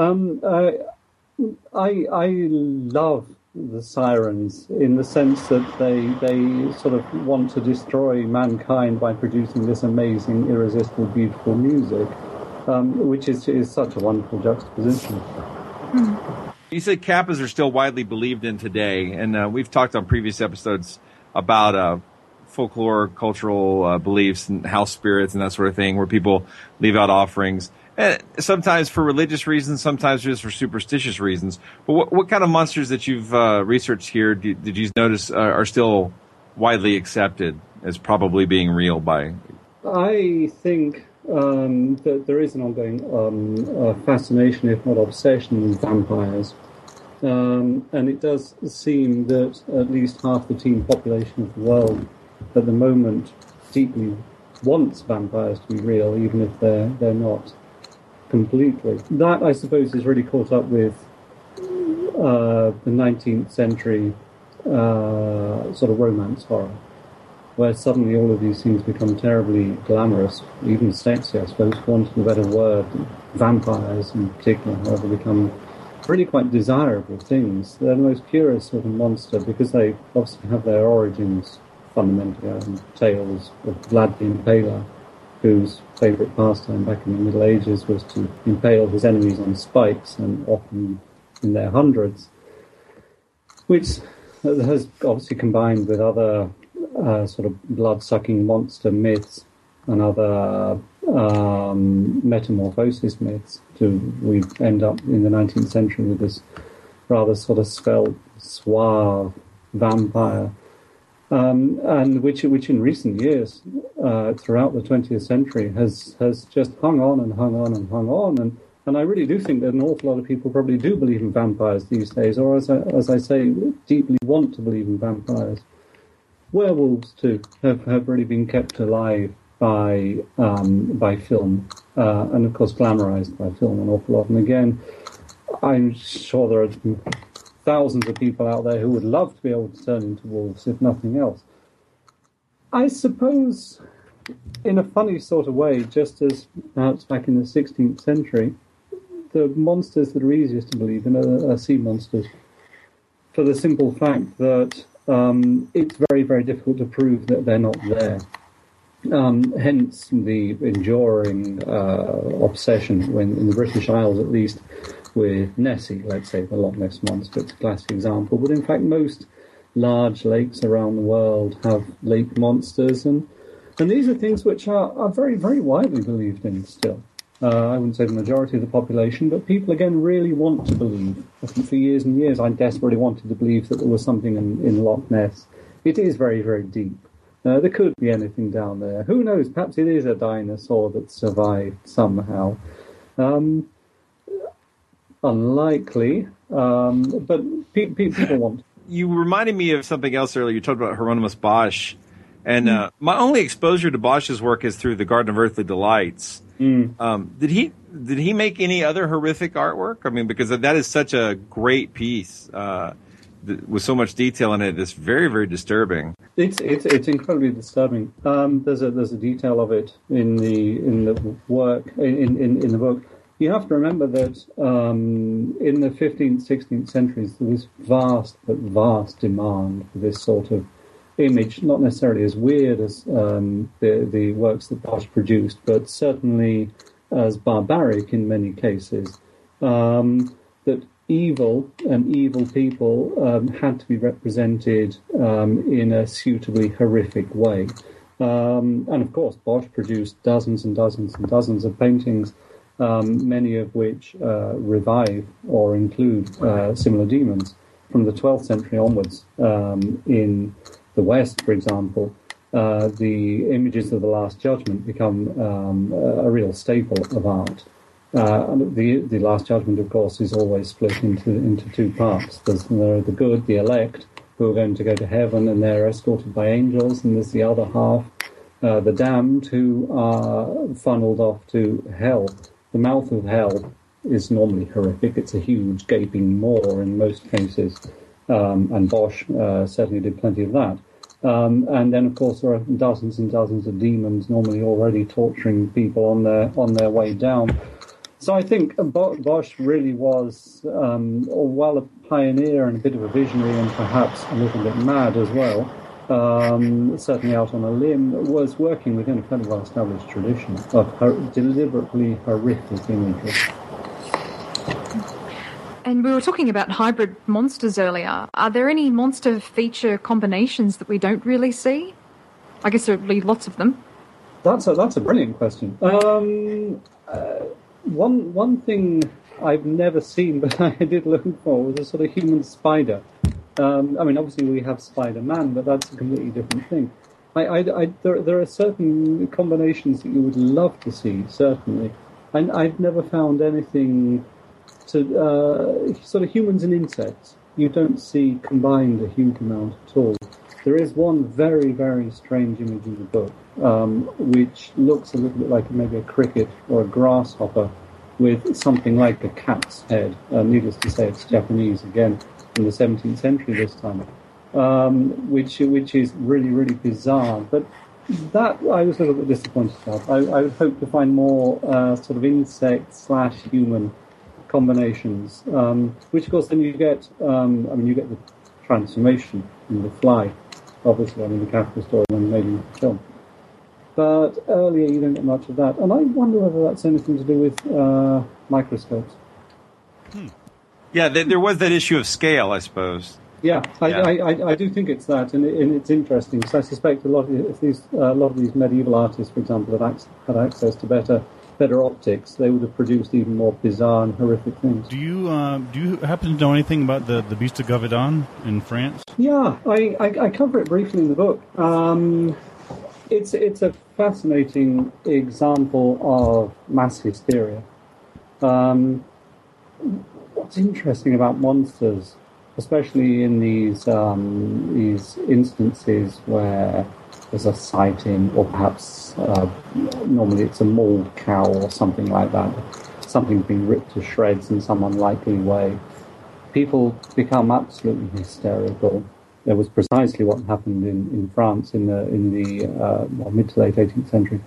Speaker 12: I love the sirens in the sense that they sort of want to destroy mankind by producing this amazing, irresistible, beautiful music, which is such a wonderful juxtaposition.
Speaker 10: You said Kappas are still widely believed in today, and we've talked on previous episodes about folklore, cultural beliefs, and house spirits and that sort of thing, where people leave out offerings. Sometimes for religious reasons, sometimes just for superstitious reasons. But what kind of monsters that you've researched here did you notice are still widely accepted as probably being real by?
Speaker 12: I think that there is an ongoing fascination, if not obsession, with vampires. And it does seem that at least half the teen population of the world at the moment deeply wants vampires to be real, even if they're not completely. That, I suppose, is really caught up with the 19th century sort of romance horror, where suddenly all of these things become terribly glamorous, even sexy, I suppose, for want of a better word. Vampires, in particular, however, become really quite desirable things. They're the most purest sort of monster because they obviously have their origins fundamentally in tales of Vlad the Impaler, whose favourite pastime back in the Middle Ages was to impale his enemies on spikes, and often in their hundreds, which has obviously combined with other sort of blood-sucking monster myths and other metamorphosis myths. We end up in the 19th century with this rather sort of svelte, suave vampire, and which in recent years, throughout the 20th century, has just hung on and hung on and hung on. And I really do think that an awful lot of people probably do believe in vampires these days, or as I say, deeply want to believe in vampires. Werewolves, too, have really been kept alive by film, and of course glamorized by film an awful lot. And again, I'm sure there are thousands of people out there who would love to be able to turn into wolves, if nothing else. I suppose, in a funny sort of way, just as perhaps back in the 16th century, the monsters that are easiest to believe in are sea monsters, for the simple fact that it's very, very difficult to prove that they're not there. Hence the enduring obsession, in the British Isles at least, with Nessie, let's say, the Loch Ness Monster. It's a classic example. But in fact, most large lakes around the world have lake monsters, and these are things which are very, very widely believed in still. I wouldn't say the majority of the population, but people, again, really want to believe. I think for years and years, I desperately wanted to believe that there was something in Loch Ness. It is very, very deep. There could be anything down there. Who knows? Perhaps it is a dinosaur that survived somehow. Unlikely, but people want.
Speaker 10: You reminded me of something else earlier. You talked about Hieronymus Bosch. And my only exposure to Bosch's work is through the Garden of Earthly Delights. Did he make any other horrific artwork? I mean, because that is such a great piece with so much detail in it. It's very, very disturbing.
Speaker 12: It's incredibly disturbing. There's a detail of it in the work in the book. You have to remember that in the 15th, 16th centuries there was vast demand for this sort of image, not necessarily as weird as the works that Bosch produced, but certainly as barbaric in many cases. That evil and evil people had to be represented in a suitably horrific way. And of course, Bosch produced dozens and dozens and dozens of paintings, many of which revive or include similar demons from the 12th century onwards. In the West, for example, the images of the Last Judgment become a real staple of art. The Last Judgment, of course, is always split into two parts. There are the good, the elect, who are going to go to heaven, and they're escorted by angels, and there's the other half, the damned, who are funneled off to hell. The mouth of hell is normally horrific. It's a huge gaping maw in most cases, and Bosch certainly did plenty of that. And then, of course, there are dozens and dozens of demons normally already torturing people on their way down. So I think Bosch really was, while a pioneer and a bit of a visionary and perhaps a little bit mad as well, certainly out on a limb, was working within a fairly well-established tradition of deliberately horrific imagery.
Speaker 9: And we were talking about hybrid monsters earlier. Are there any monster feature combinations that we don't really see? I guess there would be lots of them.
Speaker 12: That's a brilliant question. One thing I've never seen, but I did look for, was a sort of human spider. I mean, obviously we have Spider-Man, but that's a completely different thing. There are certain combinations that you would love to see, certainly. And I've never found anything to sort of humans and insects. You don't see combined a huge amount at all. There is one very, very strange image in the book, which looks a little bit like maybe a cricket or a grasshopper with something like a cat's head. Needless to say, it's Japanese again in the 17th century this time, which is really, really bizarre. But that I was a little bit disappointed about. I would hope to find more sort of insect/human combinations, which of course then you get. You get the transformation in the fly, obviously. The Kafka story and maybe the film. But earlier you don't get much of that, and I wonder whether that's anything to do with microscopes.
Speaker 10: Yeah, there was that issue of scale, I suppose.
Speaker 12: Yeah, I do think it's that, and it's interesting because I suspect a lot of these medieval artists, for example, had access to better optics, they would have produced even more bizarre and horrific things.
Speaker 11: Do you happen to know anything about the Beast of Gavaudan in France?
Speaker 12: Yeah, I cover it briefly in the book. It's a fascinating example of mass hysteria. What's interesting about monsters, especially in these instances where there's a sighting, or perhaps normally it's a mauled cow or something like that, something being ripped to shreds in some unlikely way, people become absolutely hysterical. There was precisely what happened in France in the mid to late 18th century.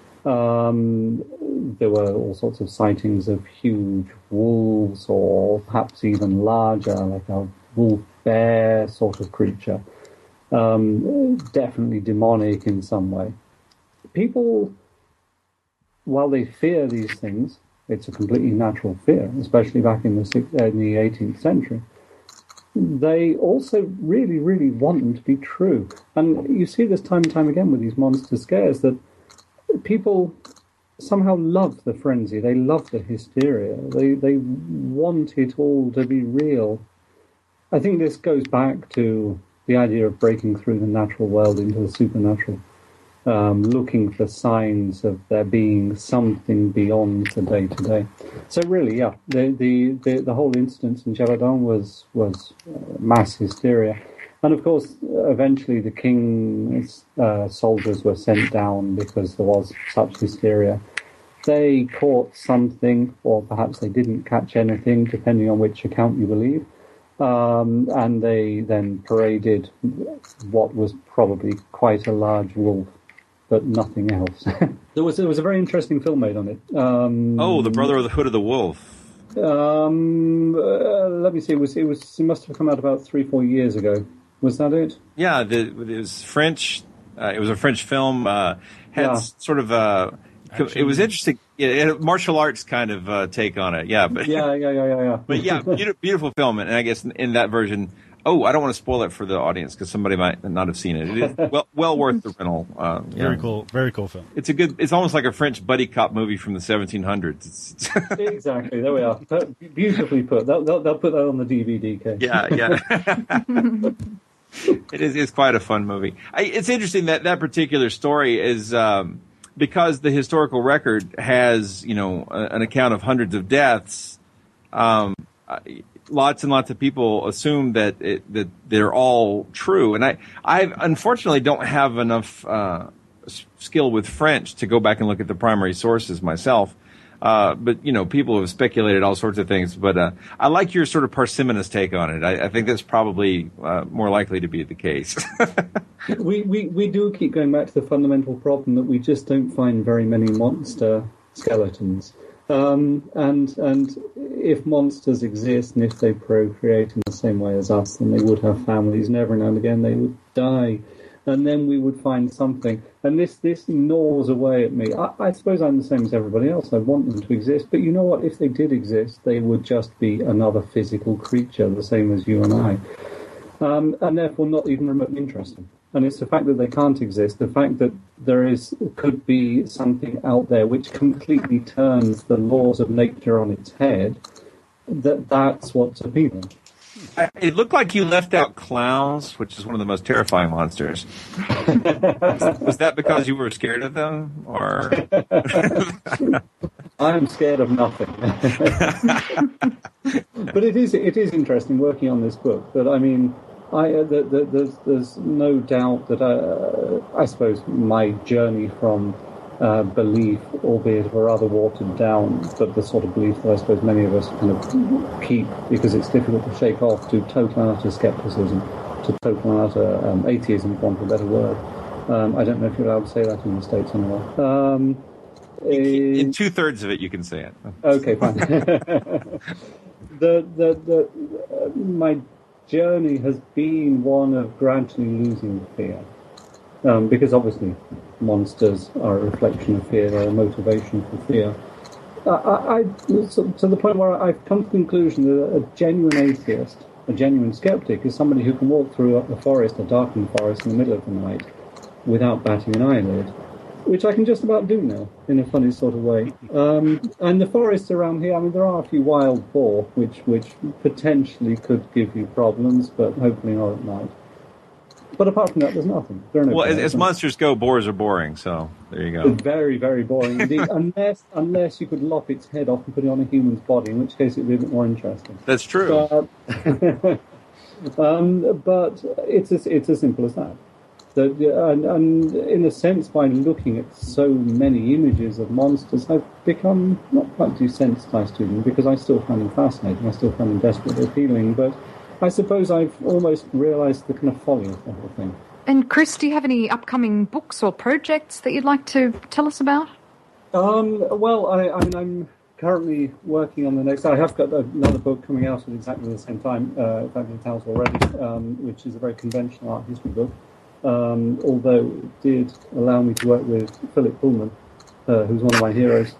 Speaker 12: There were all sorts of sightings of huge wolves, or perhaps even larger, like a wolf bear sort of creature. Definitely demonic in some way. People, while they fear these things, it's a completely natural fear, especially back in the 18th century. They also really, really want them to be true. And you see this time and time again with these monster scares, that people somehow love the frenzy. They love the hysteria. They want it all to be real. I think this goes back to the idea of breaking through the natural world into the supernatural, looking for signs of there being something beyond the day-to-day. So really, yeah, the whole instance in Gavaudan was mass hysteria. And of course, eventually the king's soldiers were sent down because there was such hysteria. They caught something, or perhaps they didn't catch anything, depending on which account you believe. And they then paraded what was probably quite a large wolf, but nothing else. There was a very interesting film made on it.
Speaker 10: The Brother of the Hood of the Wolf.
Speaker 12: Let me see. It must have come out about 3-4 years ago. Was that it?
Speaker 10: Yeah, it was French. It was a French film. Sort of it was interesting. It had a martial arts kind of take on it. Yeah, but
Speaker 12: yeah.
Speaker 10: But yeah, beautiful film, and I guess in that version. Oh, I don't want to spoil it for the audience because somebody might not have seen it. It is well worth the rental.
Speaker 11: Very cool film.
Speaker 10: It's almost like a French buddy cop movie from the 1700s.
Speaker 12: Exactly. There we are. Beautifully put. They'll put that on the DVD case.
Speaker 10: Yeah. It's quite a fun movie. It's interesting that particular story is because the historical record has an account of hundreds of deaths. Lots and lots of people assume that they're all true, and I unfortunately don't have enough skill with French to go back and look at the primary sources myself. But people have speculated all sorts of things. But I like your sort of parsimonious take on it. I think that's probably more likely to be the case.
Speaker 12: We do keep going back to the fundamental problem that we just don't find very many monster skeletons. And if monsters exist and if they procreate in the same way as us, then they would have families, and every now and again they would die, and then we would find something. And this gnaws away at me. I suppose I'm the same as everybody else. I want them to exist, but you know what? If they did exist, they would just be another physical creature, the same as you and I, and therefore not even remotely interesting. And it's the fact that they can't exist, the fact that could be something out there which completely turns the laws of nature on its head, that's what's appealing.
Speaker 10: It looked like you left out clowns, which is one of the most terrifying monsters. Was that because you were scared of them, or?
Speaker 12: I'm scared of nothing. But it is interesting working on this book. But I mean, there's no doubt that I suppose my journey from belief, albeit a rather watered down, but the sort of belief that I suppose many of us kind of keep because it's difficult to shake off, to total and utter skepticism, to total and utter atheism, for want of a better word. I don't know if you're allowed to say that in the States anyway.
Speaker 10: In 2/3 of it, you can say it.
Speaker 12: Okay, fine. My journey has been one of gradually losing fear. Because obviously monsters are a reflection of fear, they're a motivation for fear. To the point where I've come to the conclusion that a genuine atheist, a genuine skeptic, is somebody who can walk through a forest, a darkened forest in the middle of the night, without batting an eyelid, which I can just about do now, in a funny sort of way. And the forests around here, I mean, there are a few wild boar, which potentially could give you problems, but hopefully not at night. But apart from that, there's nothing. There are no
Speaker 10: well, as monsters go, boars are boring, so there you go.
Speaker 12: It's very, very boring indeed, unless you could lop its head off and put it on a human's body, in which case it would be a bit more interesting.
Speaker 10: That's true.
Speaker 12: But it's as simple as that. And in a sense, by looking at so many images of monsters, I've become not quite desensitized to them, because I still find them fascinating, I still find them desperately appealing, but I suppose I've almost realised the kind of folly of the whole thing.
Speaker 9: And Chris, do you have any upcoming books or projects that you'd like to tell us about?
Speaker 12: Well, I'm currently working on the next. I have got another book coming out at exactly the same time. In fact, it's out already, which is a very conventional art history book. Although it did allow me to work with Philip Pullman, who's one of my heroes.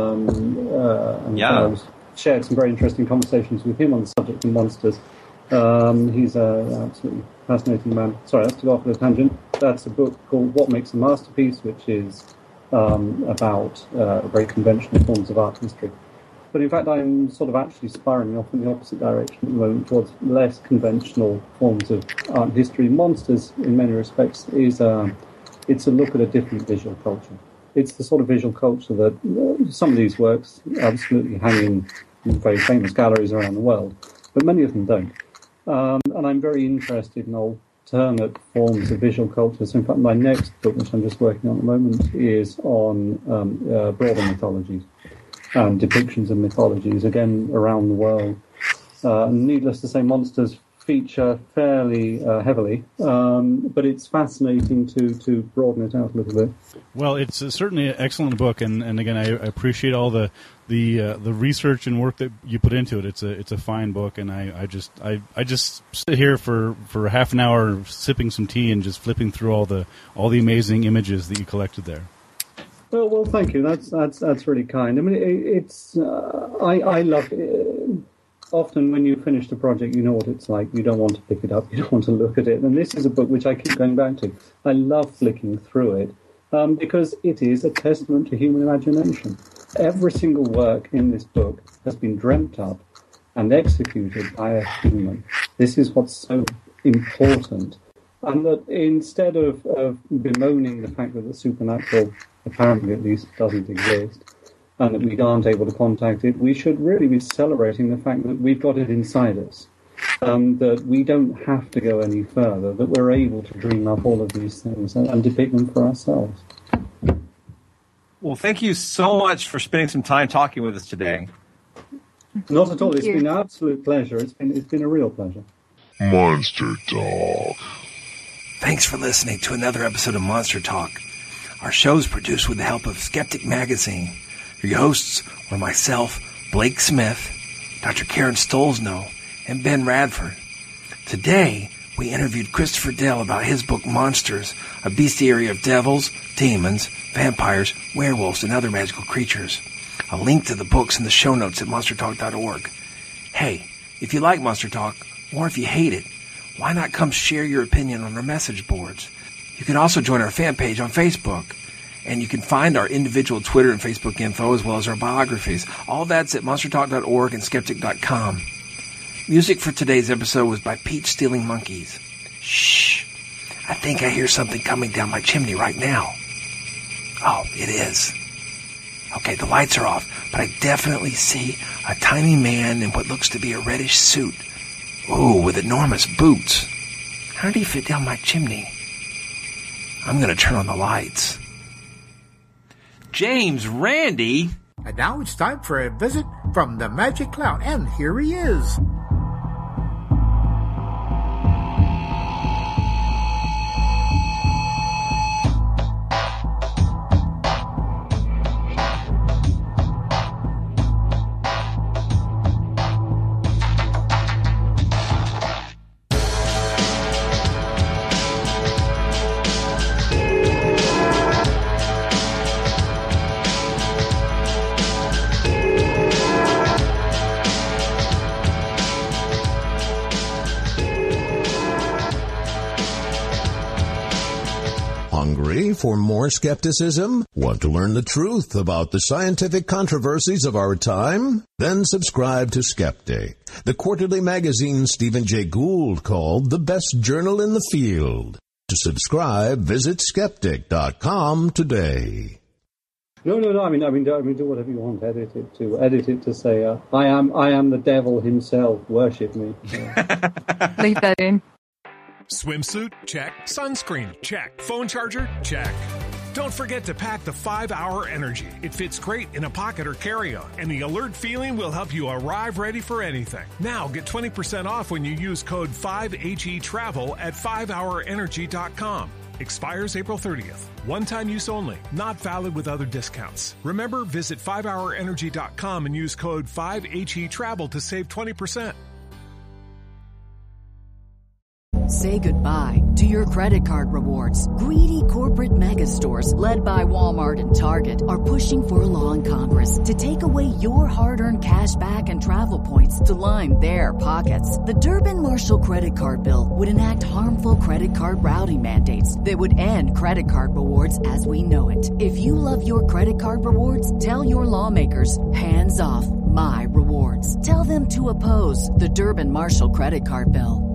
Speaker 12: And I shared some very interesting conversations with him on the subject of monsters. He's an absolutely fascinating man. Sorry, that's to go off on a tangent. That's a book called What Makes a Masterpiece, which is about very conventional forms of art history. But in fact, I'm sort of actually spiraling off in the opposite direction at the moment, towards less conventional forms of art history. Monsters, in many respects, it's a look at a different visual culture. It's the sort of visual culture that some of these works absolutely hang in very famous galleries around the world, but many of them don't. And I'm very interested in alternate forms of visual culture. So in fact, my next book, which I'm just working on at the moment, is on broader mythologies and depictions of mythologies, again, around the world. Needless to say, monsters feature fairly heavily, but it's fascinating to broaden it out a little bit.
Speaker 11: Well, it's certainly an excellent book, and again, I appreciate all the research and work that you put into it. It's a fine book, and I just sit here for half an hour sipping some tea and just flipping through all the amazing images that you collected there.
Speaker 12: Well, thank you. That's really kind. I mean, it's I love it. Often when you finish the project, you know what it's like. You don't want to pick it up. You don't want to look at it. And this is a book which I keep going back to. I love flicking through it because it is a testament to human imagination. Every single work in this book has been dreamt up and executed by a human. This is what's so important. And that instead of bemoaning the fact that the supernatural, apparently at least, doesn't exist, and that we aren't able to contact it, we should really be celebrating the fact that we've got it inside us, that we don't have to go any further, that we're able to dream up all of these things and depict them for ourselves.
Speaker 10: Well, thank you so much for spending some time talking with us today.
Speaker 12: Not at all. It's been an absolute pleasure. It's been a real pleasure.
Speaker 8: Monster Talk.
Speaker 5: Thanks for listening to another episode of Monster Talk. Our show is produced with the help of Skeptic Magazine. Your hosts were myself, Blake Smith, Dr. Karen Stolzno, and Ben Radford. Today, we interviewed Christopher Dell about his book Monsters, a bestiary of devils, demons, vampires, werewolves, and other magical creatures. A link to the book's in the show notes at monstertalk.org. Hey, if you like Monster Talk, or if you hate it, why not come share your opinion on our message boards? You can also join our fan page on Facebook. And you can find our individual Twitter and Facebook info as well as our biographies. All that's at monstertalk.org and skeptic.com. Music for today's episode was by Peach Stealing Monkeys. Shh. I think I hear something coming down my chimney right now. Oh, it is. Okay, the lights are off, but I definitely see a tiny man in what looks to be a reddish suit. Ooh, with enormous boots. How did he fit down my chimney? I'm going to turn on the lights. James Randi?
Speaker 15: And now it's time for a visit from the Magic Clown, and here he is.
Speaker 16: Hungry for more skepticism? Want to learn the truth about the scientific controversies of our time? Then subscribe to Skeptic, the quarterly magazine Stephen Jay Gould called the best journal in the field. To subscribe, visit skeptic.com today.
Speaker 12: No. I mean, do whatever you want. Edit it to say, I am the devil himself. Worship me.
Speaker 9: Leave that in.
Speaker 17: Swimsuit? Check. Sunscreen? Check. Phone charger? Check. Don't forget to pack the 5-Hour Energy. It fits great in a pocket or carry-on, and the alert feeling will help you arrive ready for anything. Now get 20% off when you use code 5HETRAVEL at 5hourenergy.com. Expires April 30th. One-time use only. Not valid with other discounts. Remember, visit 5hourenergy.com and use code 5HETRAVEL to save 20%.
Speaker 4: Say goodbye to your credit card rewards. Greedy corporate mega stores, led by Walmart and Target, are pushing for a law in Congress to take away your hard-earned cash back and travel points to line their pockets. The Durbin-Marshall credit card bill would enact harmful credit card routing mandates that would end credit card rewards as we know it. If you love your credit card rewards, tell your lawmakers, hands off my rewards. Tell them to oppose the Durbin-Marshall credit card bill.